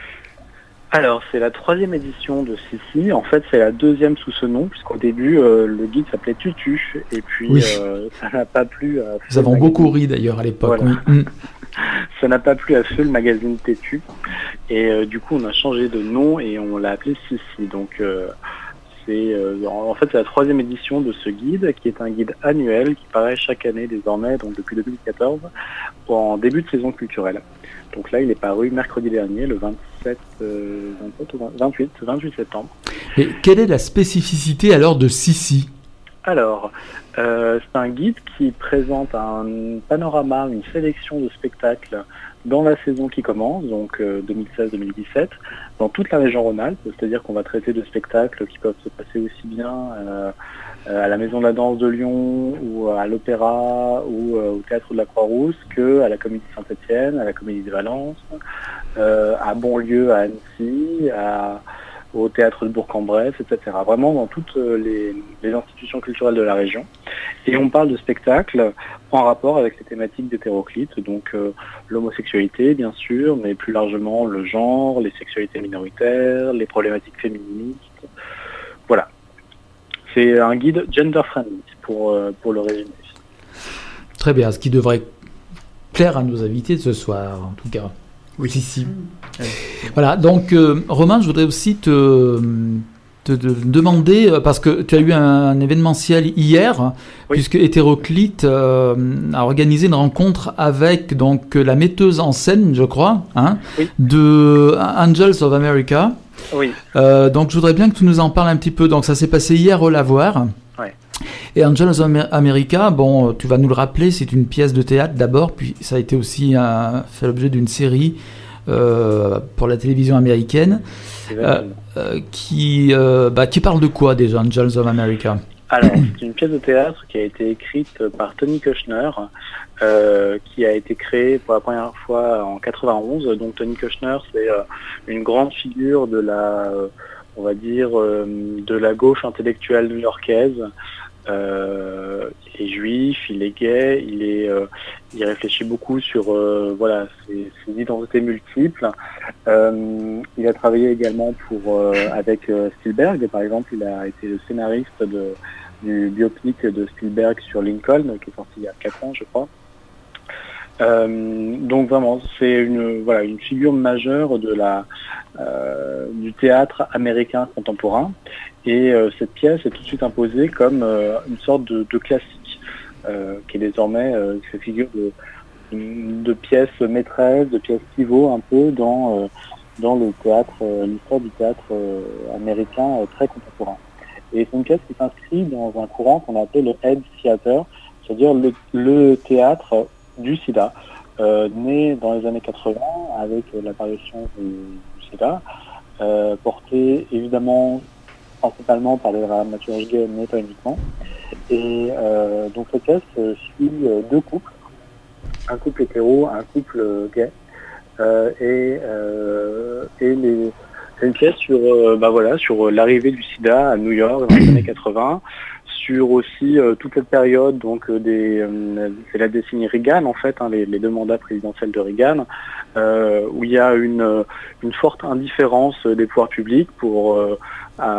Alors, c'est la troisième édition de Sissi. En fait, c'est la deuxième sous ce nom, puisqu'au début, euh, le guide s'appelait Tutu, et puis oui. euh, ça n'a pas plu à... Nous avons beaucoup ri d'ailleurs à l'époque. Voilà. Oui. Ça n'a pas plu à Feu, le magazine Tétu, et euh, du coup, on a changé de nom et on l'a appelé Sissi. Donc, euh, c'est euh, en fait c'est la troisième édition de ce guide, qui est un guide annuel qui paraît chaque année désormais, donc depuis deux mille quatorze, en début de saison culturelle. Donc là, il est paru mercredi dernier, le vingt-sept, euh, vingt-sept ou vingt-huit, vingt-huit septembre. Et quelle est la spécificité alors de Sissi ? Alors, euh, c'est un guide qui présente un panorama, une sélection de spectacles dans la saison qui commence, donc euh, deux mille seize deux mille dix-sept, dans toute la région Rhône-Alpes, c'est-à-dire qu'on va traiter de spectacles qui peuvent se passer aussi bien euh, à la Maison de la Danse de Lyon, ou à l'Opéra, ou euh, au Théâtre de la Croix-Rousse, qu'à la Comédie Saint-Étienne, à la Comédie de Valence, euh, à Bonlieu, à Annecy, à, au Théâtre de Bourg-en-Bresse, et cetera. Vraiment dans toutes les, les institutions culturelles de la région. Et on parle de spectacles en rapport avec les thématiques d'Hétéroclite, donc euh, l'homosexualité bien sûr, mais plus largement le genre, les sexualités minoritaires, les problématiques féministes. Voilà. C'est un guide gender-friendly, pour, euh, pour le résumer. Très bien, ce qui devrait plaire à nos invités de ce soir, en tout cas. Oui, si, si. Mmh. Voilà, donc euh, Romain, je voudrais aussi te, te, te demander, parce que tu as eu un, un événementiel hier, oui. puisque Hétéroclite euh, a organisé une rencontre avec donc, la metteuse en scène, je crois, hein, oui. de Angels of America. Oui. Euh, donc je voudrais bien que tu nous en parles un petit peu. Donc ça s'est passé hier au Lavoir. Ouais. Et Angels of America, bon, tu vas nous le rappeler, c'est une pièce de théâtre d'abord, puis ça a été aussi un, fait l'objet d'une série euh, pour la télévision américaine, euh, euh, qui, euh, bah, qui parle de quoi déjà, Angels of America ? Alors, c'est une pièce de théâtre qui a été écrite par Tony Kushner, euh, qui a été créée pour la première fois en quatre-vingt-onze. Donc Tony Kushner, c'est euh, une grande figure de la, euh, on va dire, euh, de la gauche intellectuelle new-yorkaise. Euh, il est juif, il est gay, il est, euh, il réfléchit beaucoup sur, euh, voilà, ses, ses identités multiples. Euh, il a travaillé également pour, euh, avec euh, Spielberg, par exemple, il a été le scénariste de, du biopic de Spielberg sur Lincoln, qui est sorti il y a quatre ans, je crois. Euh, donc vraiment, c'est une, voilà, une figure majeure de la, euh, du théâtre américain contemporain. Et euh, cette pièce est tout de suite imposée comme euh, une sorte de, de classique, euh, qui est désormais euh, cette figure de, de pièce maîtresse, de pièce pivot un peu dans, euh, dans le théâtre, euh, l'histoire du théâtre euh, américain euh, très contemporain. Et c'est une pièce qui s'inscrit dans un courant qu'on appelle le Head Theater, c'est-à-dire le, le théâtre du sida, euh, né dans les années quatre-vingts avec euh, l'apparition du, du sida, euh, porté évidemment principalement par les dramaturges gays, mais pas uniquement. Et euh, donc cette pièce euh, suit euh, deux couples, un couple hétéro, un couple euh, gay, euh, et, euh, et les, c'est une pièce sur, euh, bah voilà, sur l'arrivée du sida à New York dans les années quatre-vingts, sur aussi euh, toute cette période, donc euh, des, euh, c'est la décennie Reagan en fait, hein, les, les deux mandats présidentiels de Reagan, euh, où il y a une, une forte indifférence des pouvoirs publics pour euh, à,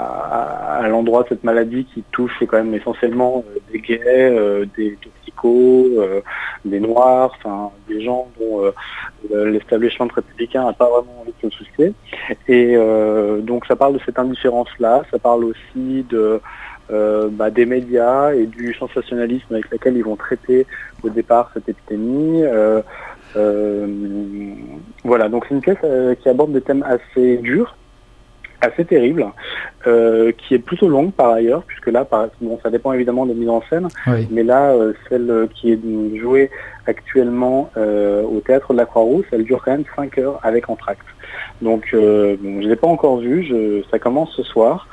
à, à l'endroit de cette maladie qui touche quand même essentiellement euh, des gays, euh, des toxicos, euh, des noirs, enfin des gens dont euh, l'establishment républicain n'a pas vraiment envie de se soucier. Et euh, donc ça parle de cette indifférence-là, ça parle aussi de Euh, bah, des médias et du sensationnalisme avec lequel ils vont traiter au départ cette épidémie. Euh, euh, voilà, donc c'est une pièce euh, qui aborde des thèmes assez durs, assez terribles, euh, qui est plutôt longue par ailleurs, puisque là, par, bon, ça dépend évidemment de la mise en scène, oui. mais là, euh, celle qui est jouée actuellement euh, au Théâtre de la Croix-Rousse, elle dure quand même cinq heures avec entracte. Donc, euh, bon, je ne l'ai pas encore vue, je, ça commence ce soir.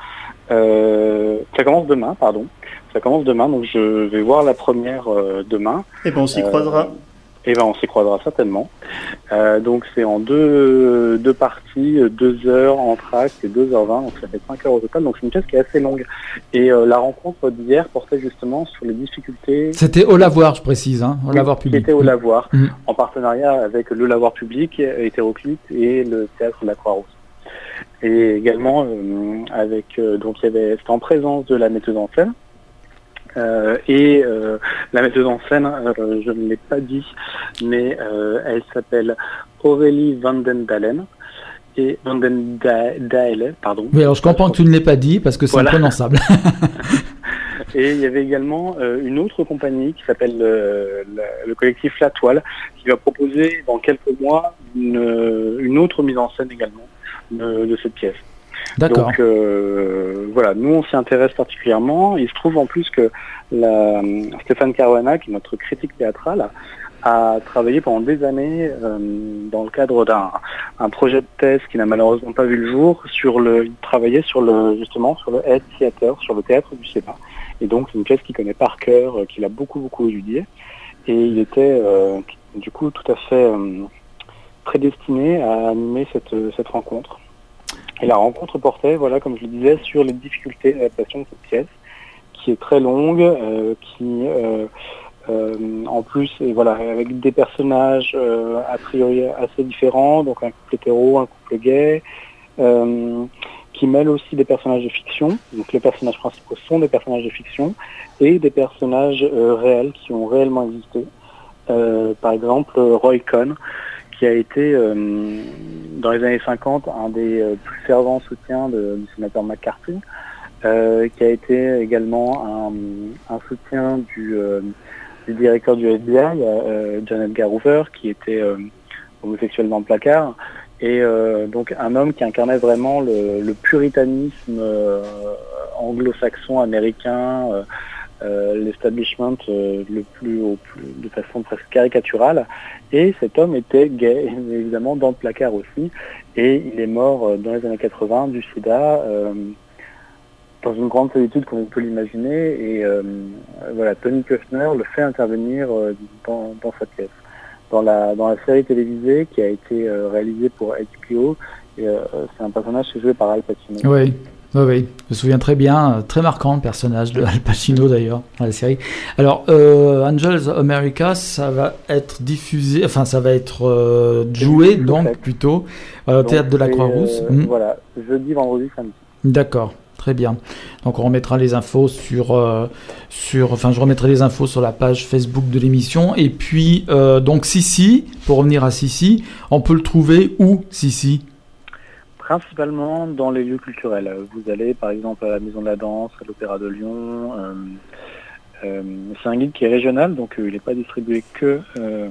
Euh, ça commence demain, pardon. Ça commence demain, donc je vais voir la première euh, demain. Et ben on s'y euh, croisera. Eh ben, on s'y croisera certainement. Euh, donc, c'est en deux, deux parties, deux heures en tract et deux heures vingt, donc ça fait cinq heures au total. Donc, c'est une pièce qui est assez longue. Et euh, la rencontre d'hier portait justement sur les difficultés... C'était au Lavoir, je précise, hein, au oui, Lavoir public. C'était au Lavoir, mmh. en partenariat avec le Lavoir public, Hétéroclite et le Théâtre de la Croix-Rousse. Et également, euh, avec, euh, donc, il y avait, c'était en présence de la metteuse en scène. Euh, et euh, la metteuse en scène, euh, je ne l'ai pas dit, mais euh, elle s'appelle Aurélie Vandendalen. Et Vandendalen, pardon. Oui, alors je comprends que tu ne l'aies pas dit parce que c'est voilà. imprononçable. Et il y avait également euh, une autre compagnie qui s'appelle euh, le, le collectif La Toile, qui va proposer dans quelques mois une, une autre mise en scène également de, de cette pièce. D'accord. Donc euh, voilà, nous on s'y intéresse particulièrement. Il se trouve en plus que la, Stéphane Caruana, qui est notre critique théâtrale, a travaillé pendant des années euh, dans le cadre d'un un projet de thèse qui n'a malheureusement pas vu le jour. Sur le, il travaillait sur le justement sur le Head Theater, sur le théâtre du Sénat. Et donc c'est une pièce qu'il connaît par cœur, euh, qu'il a beaucoup beaucoup étudiée. Et il était euh, du coup tout à fait euh, prédestiné à animer cette cette rencontre. Et la rencontre portait, voilà, comme je le disais, sur les difficultés d'adaptation de cette pièce, qui est très longue, euh, qui, euh, euh, en plus, et voilà, avec des personnages euh, a priori assez différents, donc un couple hétéro, un couple gay, euh, qui mêle aussi des personnages de fiction. Donc les personnages principaux sont des personnages de fiction et des personnages euh, réels qui ont réellement existé. Euh, par exemple, Roy Cohn, qui a été, euh, dans les années cinquante, un des euh, plus fervents soutiens de, du sénateur McCarthy, euh, qui a été également un, un soutien du, euh, du directeur du F B I, euh, John Edgar Hoover, qui était euh, homosexuel dans le placard, et euh, donc un homme qui incarnait vraiment le, le puritanisme euh, anglo-saxon, américain, euh, Euh, l'establishment euh, le plus, au plus de façon presque caricaturale, et cet homme était gay évidemment dans le placard aussi, et il est mort euh, dans les années quatre-vingts du sida euh, dans une grande solitude comme on peut l'imaginer, et euh, voilà, Tony Kushner le fait intervenir euh, dans, dans sa pièce, dans la, dans la série télévisée qui a été euh, réalisée pour H B O, et euh, c'est un personnage qui est joué par Al Pacino. Oui. Oui, oui, je me souviens très bien, très marquant le personnage de Al Pacino d'ailleurs dans la série. Alors, euh, Angels America, ça va être diffusé, enfin ça va être euh, joué donc fait. plutôt au euh, Théâtre de la Croix-Rousse. Euh, mmh. Voilà, jeudi, vendredi, samedi. D'accord, très bien. Donc on remettra les infos sur, euh, sur, enfin je remettrai les infos sur la page Facebook de l'émission. Et puis euh, donc Sissi, pour revenir à Sissi, on peut le trouver où Sissi ? Principalement dans les lieux culturels. Vous allez par exemple à la Maison de la Danse, à l'Opéra de Lyon. Euh, euh, c'est un guide qui est régional, donc euh, il n'est pas distribué que, euh,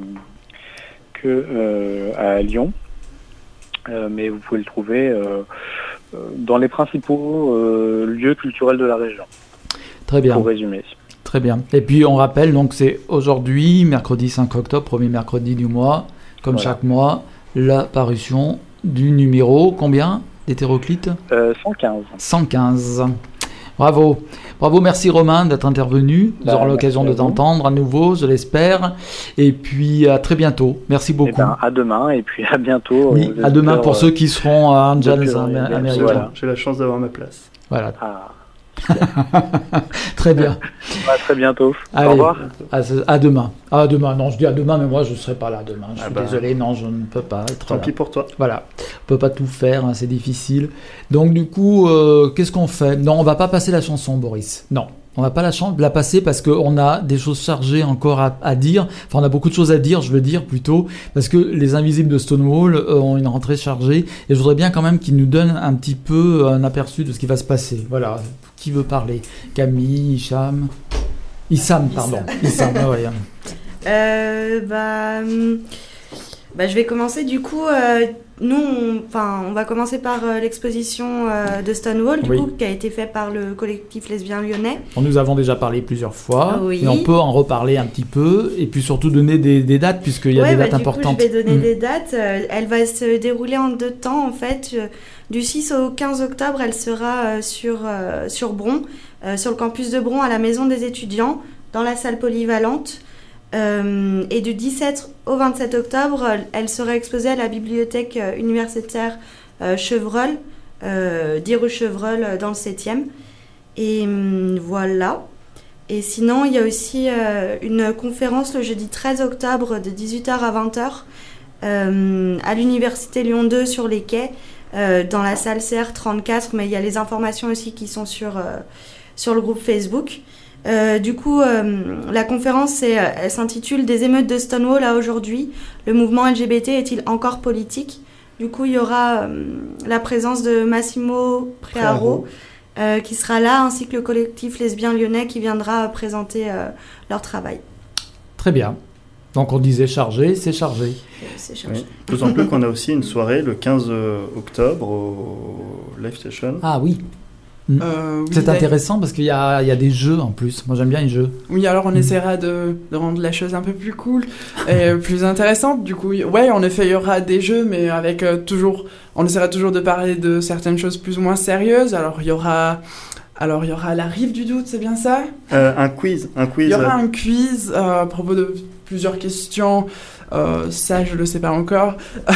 que euh, à Lyon. Euh, mais vous pouvez le trouver euh, dans les principaux euh, lieux culturels de la région. Très bien. Pour résumer. Très bien. Et puis on rappelle, donc c'est aujourd'hui, mercredi cinq octobre, premier mercredi du mois, comme voilà. Chaque mois, la parution du numéro, combien d'hétéroclites euh, cent quinze. cent quinze. Bravo. Bravo, merci Romain d'être intervenu. Nous bah, aurons l'occasion de t'entendre à nouveau, je l'espère. Et puis à très bientôt. Merci beaucoup. Eh ben, à demain et puis à bientôt. Oui, à demain pour euh, ceux qui seront à Angels America. Voilà, j'ai la chance d'avoir ma place. Voilà. Ah. Très bien. À très bientôt. Allez, au revoir. À, à demain. À demain. Non, je dis à demain, mais moi je ne serai pas là demain. Je ah suis bah. désolé, non, je ne peux pas être Tant là. pis pour toi. Voilà. On peut pas tout faire, hein, c'est difficile. Donc du coup, euh, qu'est-ce qu'on fait ? Non, on va pas passer la chanson, Boris. Non. On va pas la, chan- la passer parce qu'on a des choses chargées encore à, à dire. Enfin, on a beaucoup de choses à dire, je veux dire plutôt, parce que les Invisibles de Stonewall euh, ont une rentrée chargée. Et je voudrais bien quand même qu'ils nous donnent un petit peu un aperçu de ce qui va se passer. Voilà. Qui veut parler ? Camille, Hicham ? Issam, pardon. Issam, ah ouais. Euh, bah, bah, je vais commencer du coup. Euh, nous, enfin, on, on va commencer par euh, l'exposition euh, de Stonewall, du oui. coup, qui a été faite par le collectif lesbien lyonnais. Bon, nous avons déjà parlé plusieurs fois, oui. mais on peut en reparler un petit peu, et puis surtout donner des, des dates, puisqu'il y a ouais, des bah, dates du importantes. Coup, je vais donner mmh. des dates. Euh, elle va se dérouler en deux temps, en fait. Euh, du six au quinze octobre, elle sera euh, sur, euh, sur Bron, euh, sur le campus de Bron, à la Maison des étudiants, dans la salle polyvalente. Euh, et du dix-sept au vingt-sept octobre, elle sera exposée à la bibliothèque universitaire euh, Chevreul, euh, dix rue Chevreul dans le septième. Et euh, voilà. Et sinon, il y a aussi euh, une conférence le jeudi treize octobre de dix-huit heures à vingt heures euh, à l'université Lyon deux sur les quais, euh, dans la salle C R trente-quatre. Mais il y a les informations aussi qui sont sur, euh, sur le groupe Facebook. Euh, du coup, euh, la conférence, c'est, elle s'intitule « Des émeutes de Stonewall à aujourd'hui, le mouvement L G B T est-il encore politique ?» Du coup, il y aura euh, la présence de Massimo Préaro, euh, qui sera là, ainsi que le collectif lesbien lyonnais qui viendra présenter euh, leur travail. Très bien. Donc on disait chargé, c'est chargé. Euh, c'est chargé. Oui. D'autant plus qu'on a aussi une soirée le quinze octobre au Live Station. Ah oui. Euh, oui, c'est d'ailleurs. intéressant parce qu'il y a, il y a des jeux en plus. Moi j'aime bien les jeux. Oui, alors on essaiera de, de rendre la chose un peu plus cool et plus intéressante. Du coup, ouais, en effet, il y aura des jeux, mais avec euh, toujours, on essaiera toujours de parler de certaines choses plus ou moins sérieuses. Alors il y aura, alors il y aura la rive du doute, c'est bien ça ? Euh, un quiz, un quiz. Il y aura un quiz euh, à propos de plusieurs questions. Euh, ça, je le sais pas encore.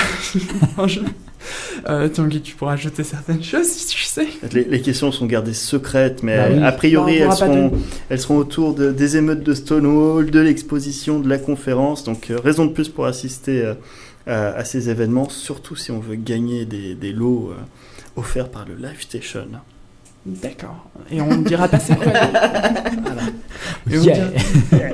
je... Euh, Tanguy, tu pourras ajouter certaines choses si tu sais. Les, les questions sont gardées secrètes, mais bah oui. a priori, non, elles, seront, de... elles seront autour de, des émeutes de Stonewall, de l'exposition, de la conférence. Donc, euh, raison de plus pour assister euh, à, à ces événements, surtout si on veut gagner des, des lots euh, offerts par le Live Station. D'accord. Et on ne dira pas c'est quoi. Voilà. Et, Yeah. dira...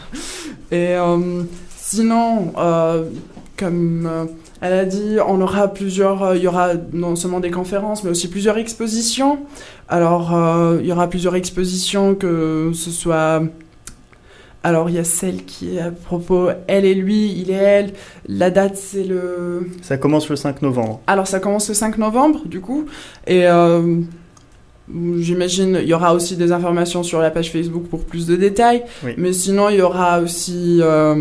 Et euh, sinon, euh, comme... Euh, elle a dit, on aura plusieurs, euh, il y aura non seulement des conférences, mais aussi plusieurs expositions. Alors, euh, il y aura plusieurs expositions, que ce soit... Alors, il y a celle qui est à propos, elle et lui, il et elle. La date, c'est le... Ça commence le cinq novembre. Alors, ça commence le cinq novembre, du coup. Et euh, j'imagine, il y aura aussi des informations sur la page Facebook pour plus de détails. Oui. Mais sinon, il y aura aussi... Euh,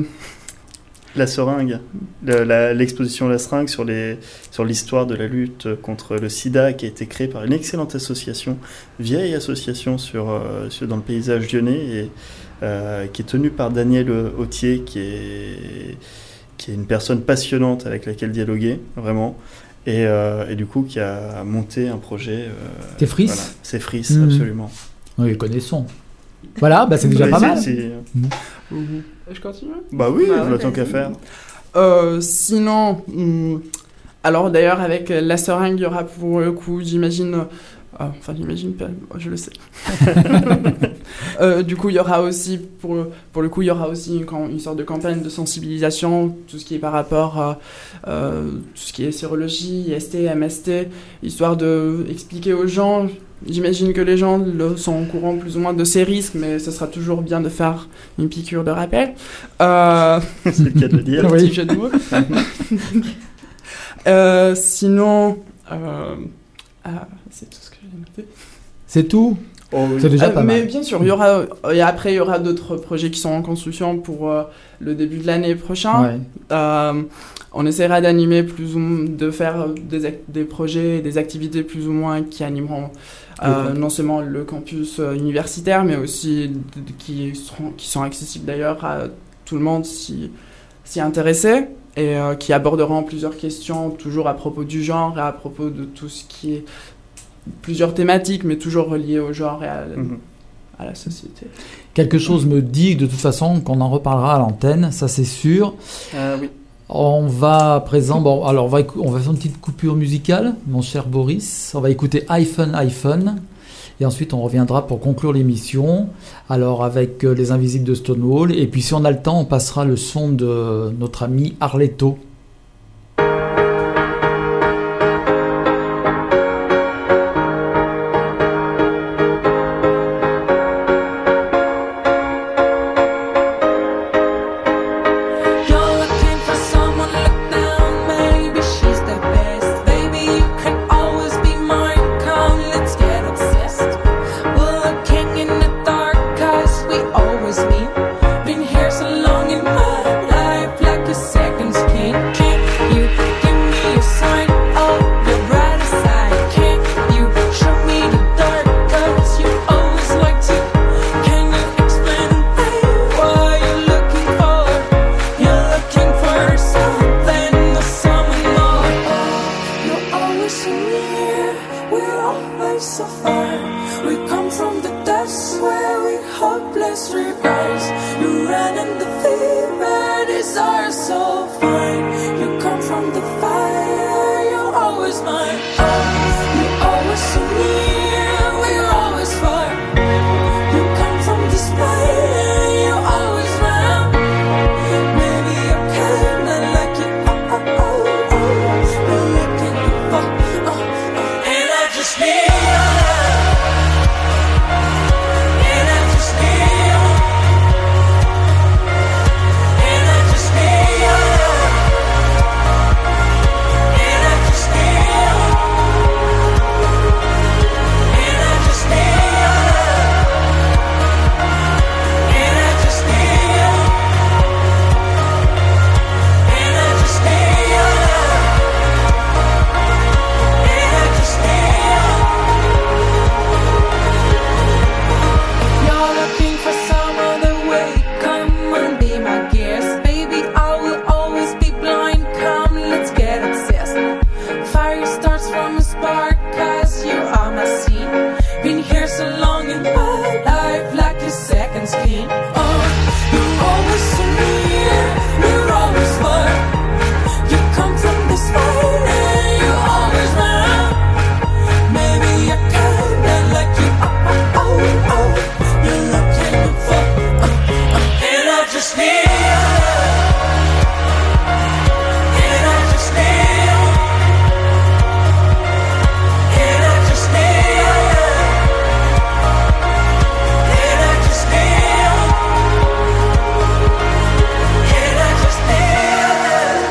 La seringue, le, la, l'exposition La Seringue sur, les, sur l'histoire de la lutte contre le sida qui a été créée par une excellente association, vieille association sur, euh, sur, dans le paysage lyonnais, et, euh, qui est tenue par Daniel Autier, qui est, qui est une personne passionnante avec laquelle dialoguer, vraiment, et, euh, et du coup qui a monté un projet. Euh, T'es Fris voilà, c'est Fris, mmh. absolument. Oui, connaissons. Voilà, bah c'est déjà Mais pas c'est, mal. c'est... mmh. Je continue ? Bah oui, Bah, le ouais, temps qu'à faire. Euh, sinon, hum, alors d'ailleurs avec la seringue, il y aura pour le coup, j'imagine, euh, enfin j'imagine pas, je le sais. euh, du coup, il y aura aussi, pour, pour le coup, il y aura aussi une, une sorte de campagne de sensibilisation, tout ce qui est par rapport à euh, tout ce qui est sérologie, I S T, M S T, histoire de expliquer aux gens. J'imagine que les gens le, sont au courant plus ou moins de ces risques, mais ce sera toujours bien de faire une piqûre de rappel. Euh... C'est le cas de le dire. Petit jeu de mots. euh, sinon, euh... ah, c'est tout ce que j'ai noté. C'est tout. Oh, oui. C'est déjà Euh, pas mais mal. bien sûr, il y aura, et après il y aura d'autres projets qui sont en construction pour euh, le début de l'année prochaine. Ouais. Euh, on essaiera d'animer plus ou moins, de faire des, ac- des projets, des activités plus ou moins qui animeront euh, non seulement le campus euh, universitaire, mais aussi d- d- qui, seront, qui sont accessibles d'ailleurs à tout le monde si, si intéressé, et euh, qui aborderont plusieurs questions, toujours à propos du genre et à propos de tout ce qui est plusieurs thématiques, mais toujours reliées au genre et à, Mhm. à la société. Quelque chose me dit de toute façon qu'on en reparlera à l'antenne, ça c'est sûr. Ah oui. On va à présent, bon, alors on va, écou- on va faire une petite coupure musicale, mon cher Boris. On va écouter iPhone, iPhone. Et ensuite, on reviendra pour conclure l'émission. Alors, avec euh, les Invisibles de Stonewall. Et puis, si on a le temps, on passera le son de notre ami Arletto. You're looking for someone, look down, maybe she's the best. Baby, you can always be mine, come, let's get obsessed. We're looking in the dark, cause we always meet. Been here so long in my life, like a second skin. near, we're always so far. We come from the dust where we hopelessly rise. You ran in the fever, desire so fine. You come from the fire, you're always mine. Oh, you're always so near, we're always far. You come from the spine, you're always round. Maybe I kinda like you, oh, oh, oh, oh. You're looking for, oh, oh. And I just need your love. And I just need your, and I just need your love. And I just need your, and I just need your love. And I just need your, and I just need your love. And I just need your. You're looking for some other way. Come and be my guest, baby. I will always be blind. Come, let's get obsessed. Fire starts from a spark, cause you are my scene. Been here so long in my life, like your second skin. Oh, you're always so near, we're always far. You come from the spine and you're always round. Maybe I kinda like you, oh, oh, oh, oh. You're looking for, oh, oh. And I just need your love. And I just need your, and I just need your love. And I just need your, and I just need your love.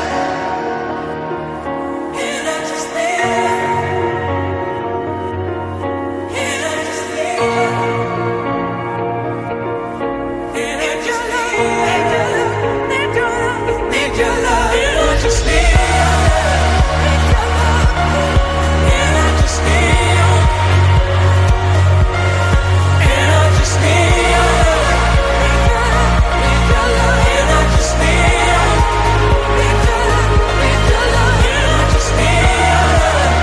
And I just need your, and I just need your, and I just need your love. Need your love, need your love. And I just need your love. Need your love. And I just need your, and I just need your love. Need your love, need your love. And I just need your, need your love, need your love. And I just need your love.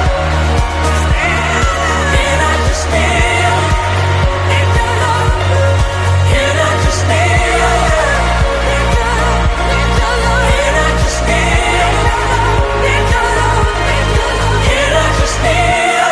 And I just need your, need your love. And I just need your love. Need your love, need your love. And I just need your love. Need your love, need your love. And I just need your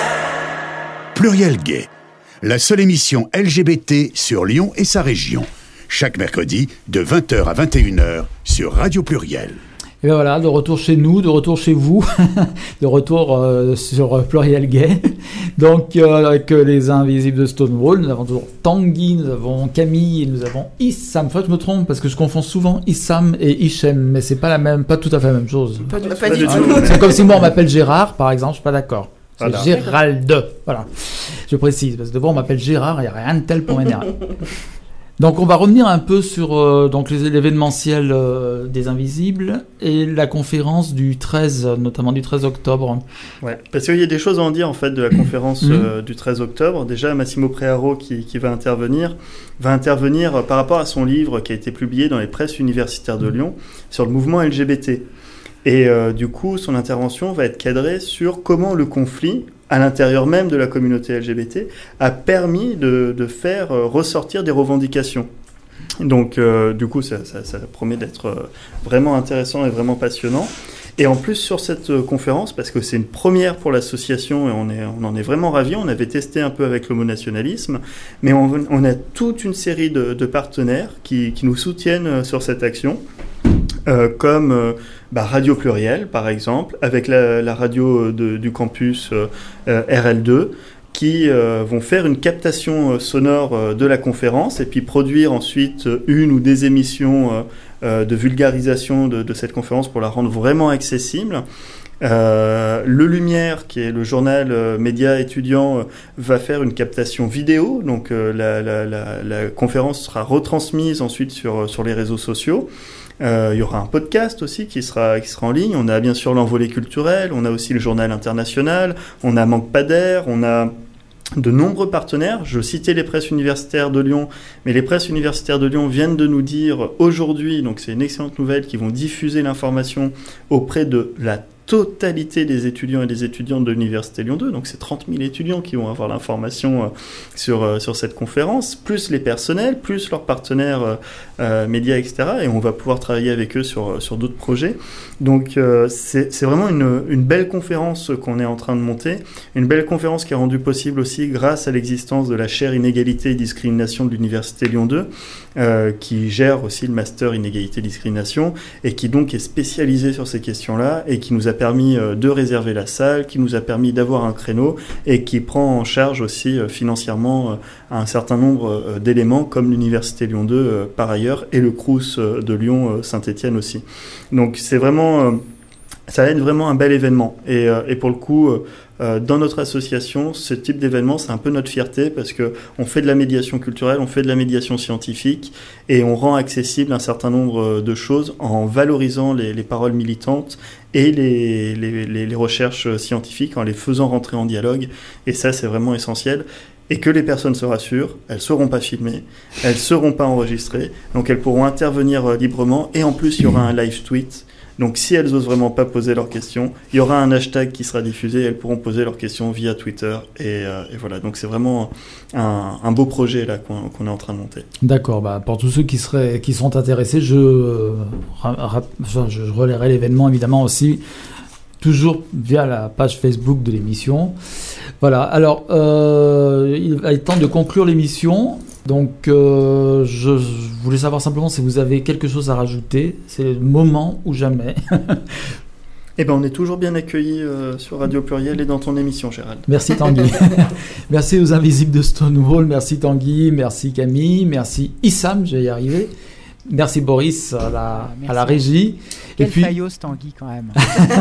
love. Pluriel Gay, la seule émission L G B T sur Lyon et sa région. Chaque mercredi de vingt heures à vingt et une heures sur Radio Pluriel. Et bien voilà, de retour chez nous, de retour chez vous, de retour euh, sur Pluriel Gay. Donc euh, avec euh, les Invisibles de Stonewall, nous avons toujours Tanguy, nous avons Camille et nous avons Issam. Enfin, je me trompe parce que je confonds souvent Issam et Hichem, mais c'est pas la même, pas tout à fait la même chose. Pas du tout. Pas du tout. C'est comme si moi on m'appelle Gérard, par exemple, je suis pas d'accord. C'est Voilà. Gérald. Voilà. Je précise parce que devant on m'appelle Gérard, il n'y a rien de tel pour m'énerver. Donc on va revenir un peu sur euh, donc les- l'événementiel euh, des Invisibles et la conférence du treize, notamment du treize octobre. Ouais, parce qu'il y a des choses à en dire en fait de la conférence Mhm. euh, du treize octobre. Déjà, Massimo Prearo qui, qui va intervenir, va intervenir euh, par rapport à son livre qui a été publié dans les presses universitaires de Lyon sur le mouvement L G B T. Et euh, du coup, son intervention va être cadrée sur comment le conflit, à l'intérieur même de la communauté L G B T, a permis de, de faire euh, ressortir des revendications. Donc, euh, du coup, ça, ça, ça promet d'être euh, vraiment intéressant et vraiment passionnant. Et en plus, sur cette euh, conférence, parce que c'est une première pour l'association et on, est, on en est vraiment ravis, on avait testé un peu avec l'homonationalisme, mais on, on a toute une série de, de partenaires qui, qui nous soutiennent euh, sur cette action. Euh, comme euh, bah, Radio Pluriel, par exemple, avec la, la radio de, du campus euh, euh, R L deux, qui euh, vont faire une captation euh, sonore euh, de la conférence et puis produire ensuite euh, une ou des émissions euh, euh, de vulgarisation de, de cette conférence pour la rendre vraiment accessible. Euh, Le Lumière, qui est le journal euh, média étudiant, euh, va faire une captation vidéo, donc euh, la, la, la, la conférence sera retransmise ensuite sur, sur les réseaux sociaux. Euh, il y aura un podcast aussi qui sera, qui sera en ligne. On a bien sûr l'envolée culturelle, on a aussi le journal international, on a Manque pas d'air, on a de nombreux partenaires. Je citais les presses universitaires de Lyon, mais les presses universitaires de Lyon viennent de nous dire aujourd'hui, donc c'est une excellente nouvelle, qu'ils vont diffuser l'information auprès de la totalité des étudiants et des étudiantes de l'Université Lyon deux, donc c'est trente mille étudiants qui vont avoir l'information euh, sur, euh, sur cette conférence, plus les personnels, plus leurs partenaires euh, euh, médias, et cetera. Et on va pouvoir travailler avec eux sur, sur d'autres projets. Donc euh, c'est, c'est vraiment une, une belle conférence qu'on est en train de monter, une belle conférence qui est rendue possible aussi grâce à l'existence de la chaire Inégalité et Discrimination de l'Université Lyon deux, euh, qui gère aussi le master Inégalité et Discrimination, et qui donc est spécialisée sur ces questions-là, et qui nous a permis de réserver la salle, qui nous a permis d'avoir un créneau et qui prend en charge aussi financièrement un certain nombre d'éléments comme l'Université Lyon deux par ailleurs et le Crous de Lyon Saint-Étienne aussi. Donc c'est vraiment, ça va être vraiment un bel événement et, et pour le coup Euh, dans notre association, ce type d'événement, c'est un peu notre fierté parce que on fait de la médiation culturelle, on fait de la médiation scientifique et on rend accessible un certain nombre de choses en valorisant les, les paroles militantes et les, les, les, les recherches scientifiques, en les faisant rentrer en dialogue. Et ça, c'est vraiment essentiel. Et que les personnes se rassurent, elles ne seront pas filmées, elles ne seront pas enregistrées, donc elles pourront intervenir euh, librement. Et en plus, il y aura un live tweet. Donc si elles osent vraiment pas poser leurs questions, il y aura un hashtag qui sera diffusé et elles pourront poser leurs questions via Twitter. Et, euh, et voilà, donc c'est vraiment un, un beau projet là qu'on, qu'on est en train de monter. D'accord, bah, pour tous ceux qui, seraient, qui sont intéressés, je, euh, ra, enfin, je relayerai l'événement évidemment aussi, toujours via la page Facebook de l'émission. Voilà, alors euh, il va être temps de conclure l'émission. Donc, euh, je, je voulais savoir simplement si vous avez quelque chose à rajouter. C'est le moment ou jamais. Eh ben, on est toujours bien accueillis euh, sur Radio Pluriel et dans ton émission, Gérald. Merci Tanguy. Merci aux Invisibles de Stonewall. Merci Tanguy. Merci Camille. Merci Issam, je vais y arriver. Merci Boris à la, merci. à la régie. Quel et puis... faillot Tanguy quand même.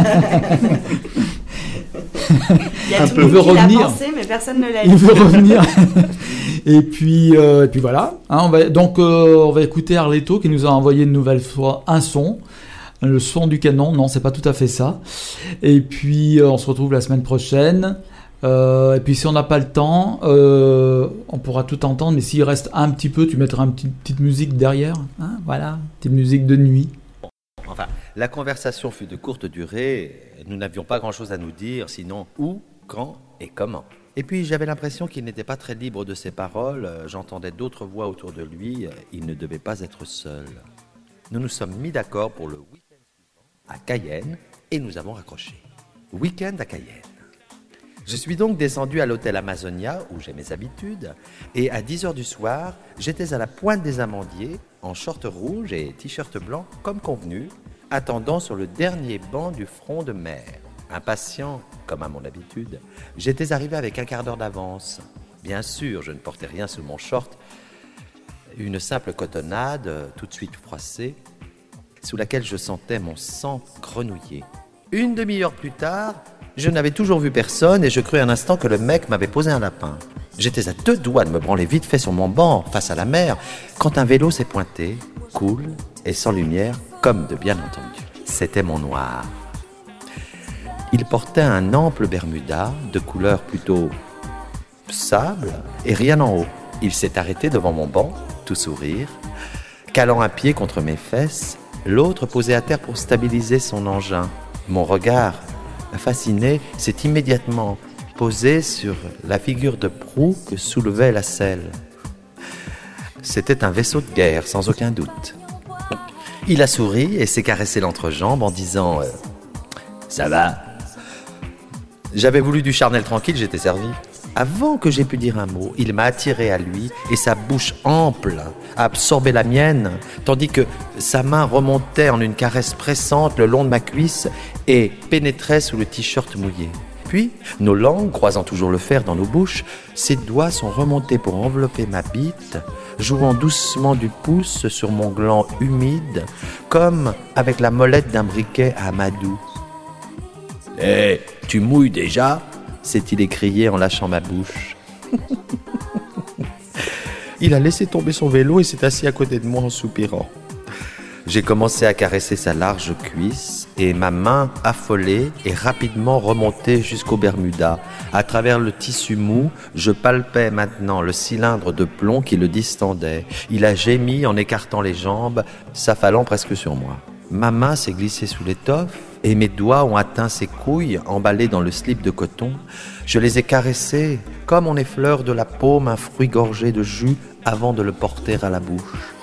Il y a un tout peu. le monde qui l'a revenir. pensé, mais personne ne l'a Il dit. veut revenir. Et puis, euh, et puis voilà. Hein, on va, donc, euh, on va écouter Arletto qui nous a envoyé une nouvelle fois un son. Le son du canon. Non, c'est pas tout à fait ça. Et puis, euh, on se retrouve la semaine prochaine. Euh, et puis, si on n'a pas le temps, euh, on pourra tout entendre. Mais s'il reste un petit peu, tu mettras une petite, petite musique derrière. Hein, voilà. Petite musique de nuit. Enfin, la conversation fut de courte durée. Nous n'avions pas grand-chose à nous dire, sinon où, quand et comment. Et puis j'avais l'impression qu'il n'était pas très libre de ses paroles. J'entendais d'autres voix autour de lui. Il ne devait pas être seul. Nous nous sommes mis d'accord pour le week-end suivant à Cayenne et nous avons raccroché. Week-end à Cayenne. Je suis donc descendu à l'hôtel Amazonia, où j'ai mes habitudes, et à dix heures du soir, j'étais à la pointe des amandiers, en short rouge et t-shirt blanc, comme convenu, attendant sur le dernier banc du front de mer. Impatient, comme à mon habitude, j'étais arrivé avec un quart d'heure d'avance. Bien sûr, je ne portais rien sous mon short, une simple cotonnade, tout de suite froissée, sous laquelle je sentais mon sang grenouiller. Une demi-heure plus tard, je n'avais toujours vu personne et je crus un instant que le mec m'avait posé un lapin. J'étais à deux doigts de me branler vite fait sur mon banc, face à la mer, quand un vélo s'est pointé, cool et sans lumière, comme de bien entendu. C'était mon noir. Il portait un ample bermuda, de couleur plutôt sable, et rien en haut. Il s'est arrêté devant mon banc, tout sourire, calant un pied contre mes fesses, l'autre posé à terre pour stabiliser son engin. Mon regard, fasciné, s'est immédiatement posé sur la figure de proue que soulevait la selle. C'était un vaisseau de guerre, sans aucun doute. Il a souri et s'est caressé l'entrejambe en disant euh, « Ça va ?» J'avais voulu du charnel tranquille, j'étais servi. Avant que j'aie pu dire un mot, il m'a attiré à lui et sa bouche ample a absorbé la mienne, tandis que sa main remontait en une caresse pressante le long de ma cuisse et pénétrait sous le t-shirt mouillé. Puis, nos langues croisant toujours le fer dans nos bouches, ses doigts sont remontés pour envelopper ma bite, jouant doucement du pouce sur mon gland humide, comme avec la molette d'un briquet à amadou. « Hé, hey, tu mouilles déjà ?» s'est-il écrié en lâchant ma bouche. Il a laissé tomber son vélo et s'est assis à côté de moi en soupirant. J'ai commencé à caresser sa large cuisse et ma main affolée est rapidement remontée jusqu'au bermuda. À travers le tissu mou, je palpais maintenant le cylindre de plomb qui le distendait. Il a gémi en écartant les jambes, s'affalant presque sur moi. Ma main s'est glissée sous l'étoffe et mes doigts ont atteint ses couilles emballées dans le slip de coton. Je les ai caressées comme on effleure de la paume un fruit gorgé de jus avant de le porter à la bouche.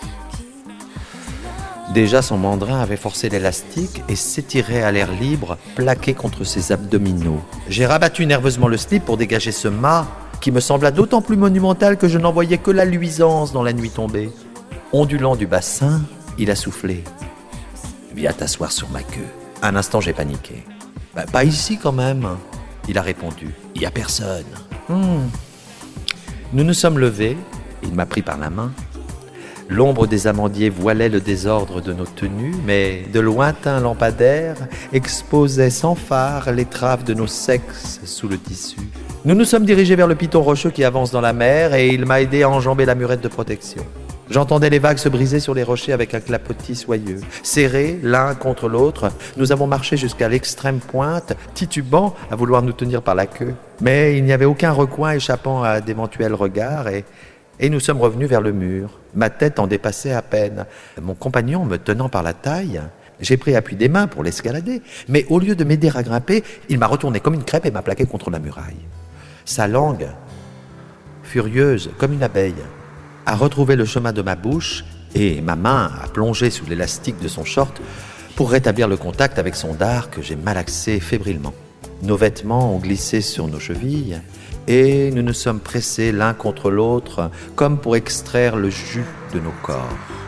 Déjà son mandrin avait forcé l'élastique et s'étirait à l'air libre, plaqué contre ses abdominaux. J'ai rabattu nerveusement le slip pour dégager ce mât qui me sembla d'autant plus monumental que je n'en voyais que la luisance dans la nuit tombée. Ondulant du bassin, il a soufflé. « Viens t'asseoir sur ma queue. » Un instant, j'ai paniqué. Bah, « Pas ici quand même. » Il a répondu. « Il n'y a personne. Hmm. » Nous nous sommes levés. Il m'a pris par la main. L'ombre des amandiers voilait le désordre de nos tenues, mais de lointains lampadaires exposaient sans phare l'étrave de nos sexes sous le tissu. Nous nous sommes dirigés vers le piton rocheux qui avance dans la mer et il m'a aidé à enjamber la murette de protection. J'entendais les vagues se briser sur les rochers avec un clapotis soyeux. Serrés l'un contre l'autre, nous avons marché jusqu'à l'extrême pointe, titubant à vouloir nous tenir par la queue. Mais il n'y avait aucun recoin échappant à d'éventuels regards et... Et nous sommes revenus vers le mur. Ma tête en dépassait à peine. Mon compagnon me tenant par la taille, j'ai pris appui des mains pour l'escalader. Mais au lieu de m'aider à grimper, il m'a retourné comme une crêpe et m'a plaqué contre la muraille. Sa langue, furieuse comme une abeille, a retrouvé le chemin de ma bouche et ma main a plongé sous l'élastique de son short pour rétablir le contact avec son dard que j'ai malaxé fébrilement. Nos vêtements ont glissé sur nos chevilles et nous nous sommes pressés l'un contre l'autre comme pour extraire le jus de nos corps.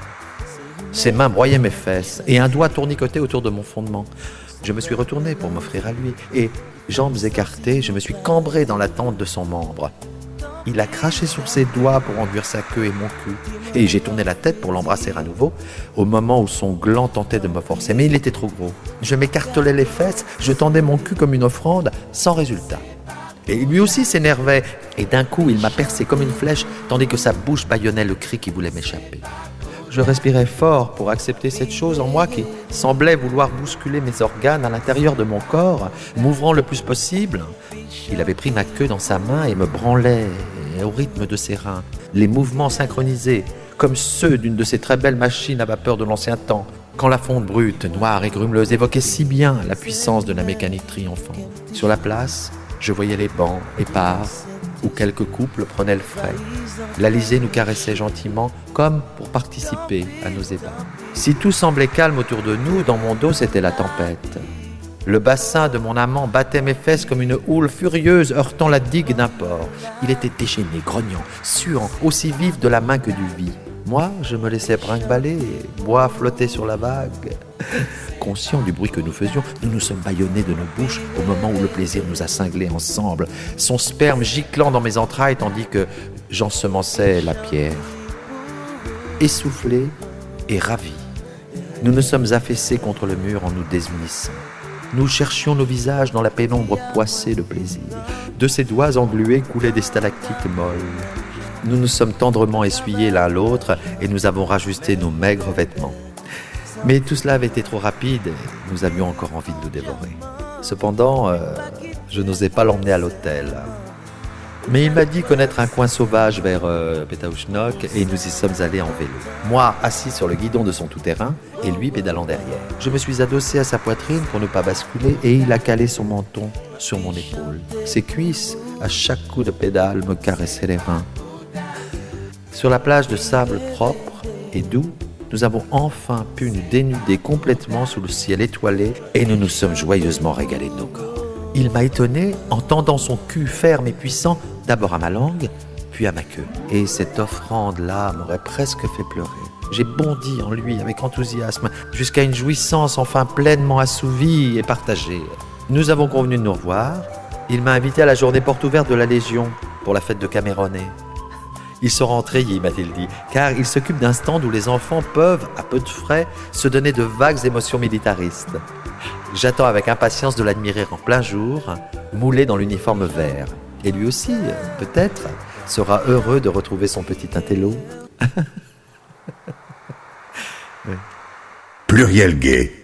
Ses mains broyaient mes fesses et un doigt tournicotait autour de mon fondement. Je me suis retourné pour m'offrir à lui et, jambes écartées, je me suis cambré dans l'attente de son membre. Il a craché sur ses doigts pour enduire sa queue et mon cul. Et j'ai tourné la tête pour l'embrasser à nouveau, au moment où son gland tentait de me forcer. Mais il était trop gros. Je m'écartelais les fesses, je tendais mon cul comme une offrande, sans résultat. Et lui aussi s'énervait. Et d'un coup, il m'a percé comme une flèche, tandis que sa bouche bâillonnait le cri qui voulait m'échapper. Je respirais fort pour accepter cette chose en moi qui semblait vouloir bousculer mes organes à l'intérieur de mon corps, m'ouvrant le plus possible. Il avait pris ma queue dans sa main et me branlait au rythme de ses reins, les mouvements synchronisés, comme ceux d'une de ces très belles machines à vapeur de l'ancien temps, quand la fonte brute, noire et grumeleuse évoquait si bien la puissance de la mécanique triomphante. Sur la place, je voyais les bancs épars, où quelques couples prenaient le frais. L'Alizé nous caressait gentiment, comme pour participer à nos ébats. Si tout semblait calme autour de nous, dans mon dos, c'était la tempête. Le bassin de mon amant battait mes fesses comme une houle furieuse heurtant la digue d'un port. Il était déchaîné, grognant, suant, aussi vif de la main que du vie. Moi, je me laissais brinque-baller, bois flottait sur la vague. Conscient du bruit que nous faisions, nous nous sommes bâillonnés de nos bouches au moment où le plaisir nous a cinglés ensemble, son sperme giclant dans mes entrailles tandis que j'ensemençais la pierre. Essoufflés et ravis, nous nous sommes affaissés contre le mur en nous désunissant. Nous cherchions nos visages dans la pénombre poissée de plaisir. De ses doigts englués coulaient des stalactites molles. Nous nous sommes tendrement essuyés l'un l'autre et nous avons rajusté nos maigres vêtements. Mais tout cela avait été trop rapide et nous avions encore envie de nous dévorer. Cependant, euh, je n'osais pas l'emmener à l'hôtel. Mais il m'a dit connaître un coin sauvage vers euh, Pétaouchnok et nous y sommes allés en vélo. Moi, assis sur le guidon de son tout-terrain et lui pédalant derrière. Je me suis adossé à sa poitrine pour ne pas basculer et il a calé son menton sur mon épaule. Ses cuisses, à chaque coup de pédale, me caressaient les reins. Sur la plage de sable propre et doux, nous avons enfin pu nous dénuder complètement sous le ciel étoilé et nous nous sommes joyeusement régalés de nos corps. Il m'a étonné en tendant son cul ferme et puissant, d'abord à ma langue, puis à ma queue. Et cette offrande-là m'aurait presque fait pleurer. J'ai bondi en lui avec enthousiasme, jusqu'à une jouissance enfin pleinement assouvie et partagée. Nous avons convenu de nous revoir. Il m'a invité à la journée porte ouverte de la Légion pour la fête de Cameronet. Ils sont rentrés, m'a-t-il dit, car il s'occupe d'un stand où les enfants peuvent, à peu de frais, se donner de vagues émotions militaristes. J'attends avec impatience de l'admirer en plein jour, moulé dans l'uniforme vert. Et lui aussi, peut-être, sera heureux de retrouver son petit intello. Pluriel Gay.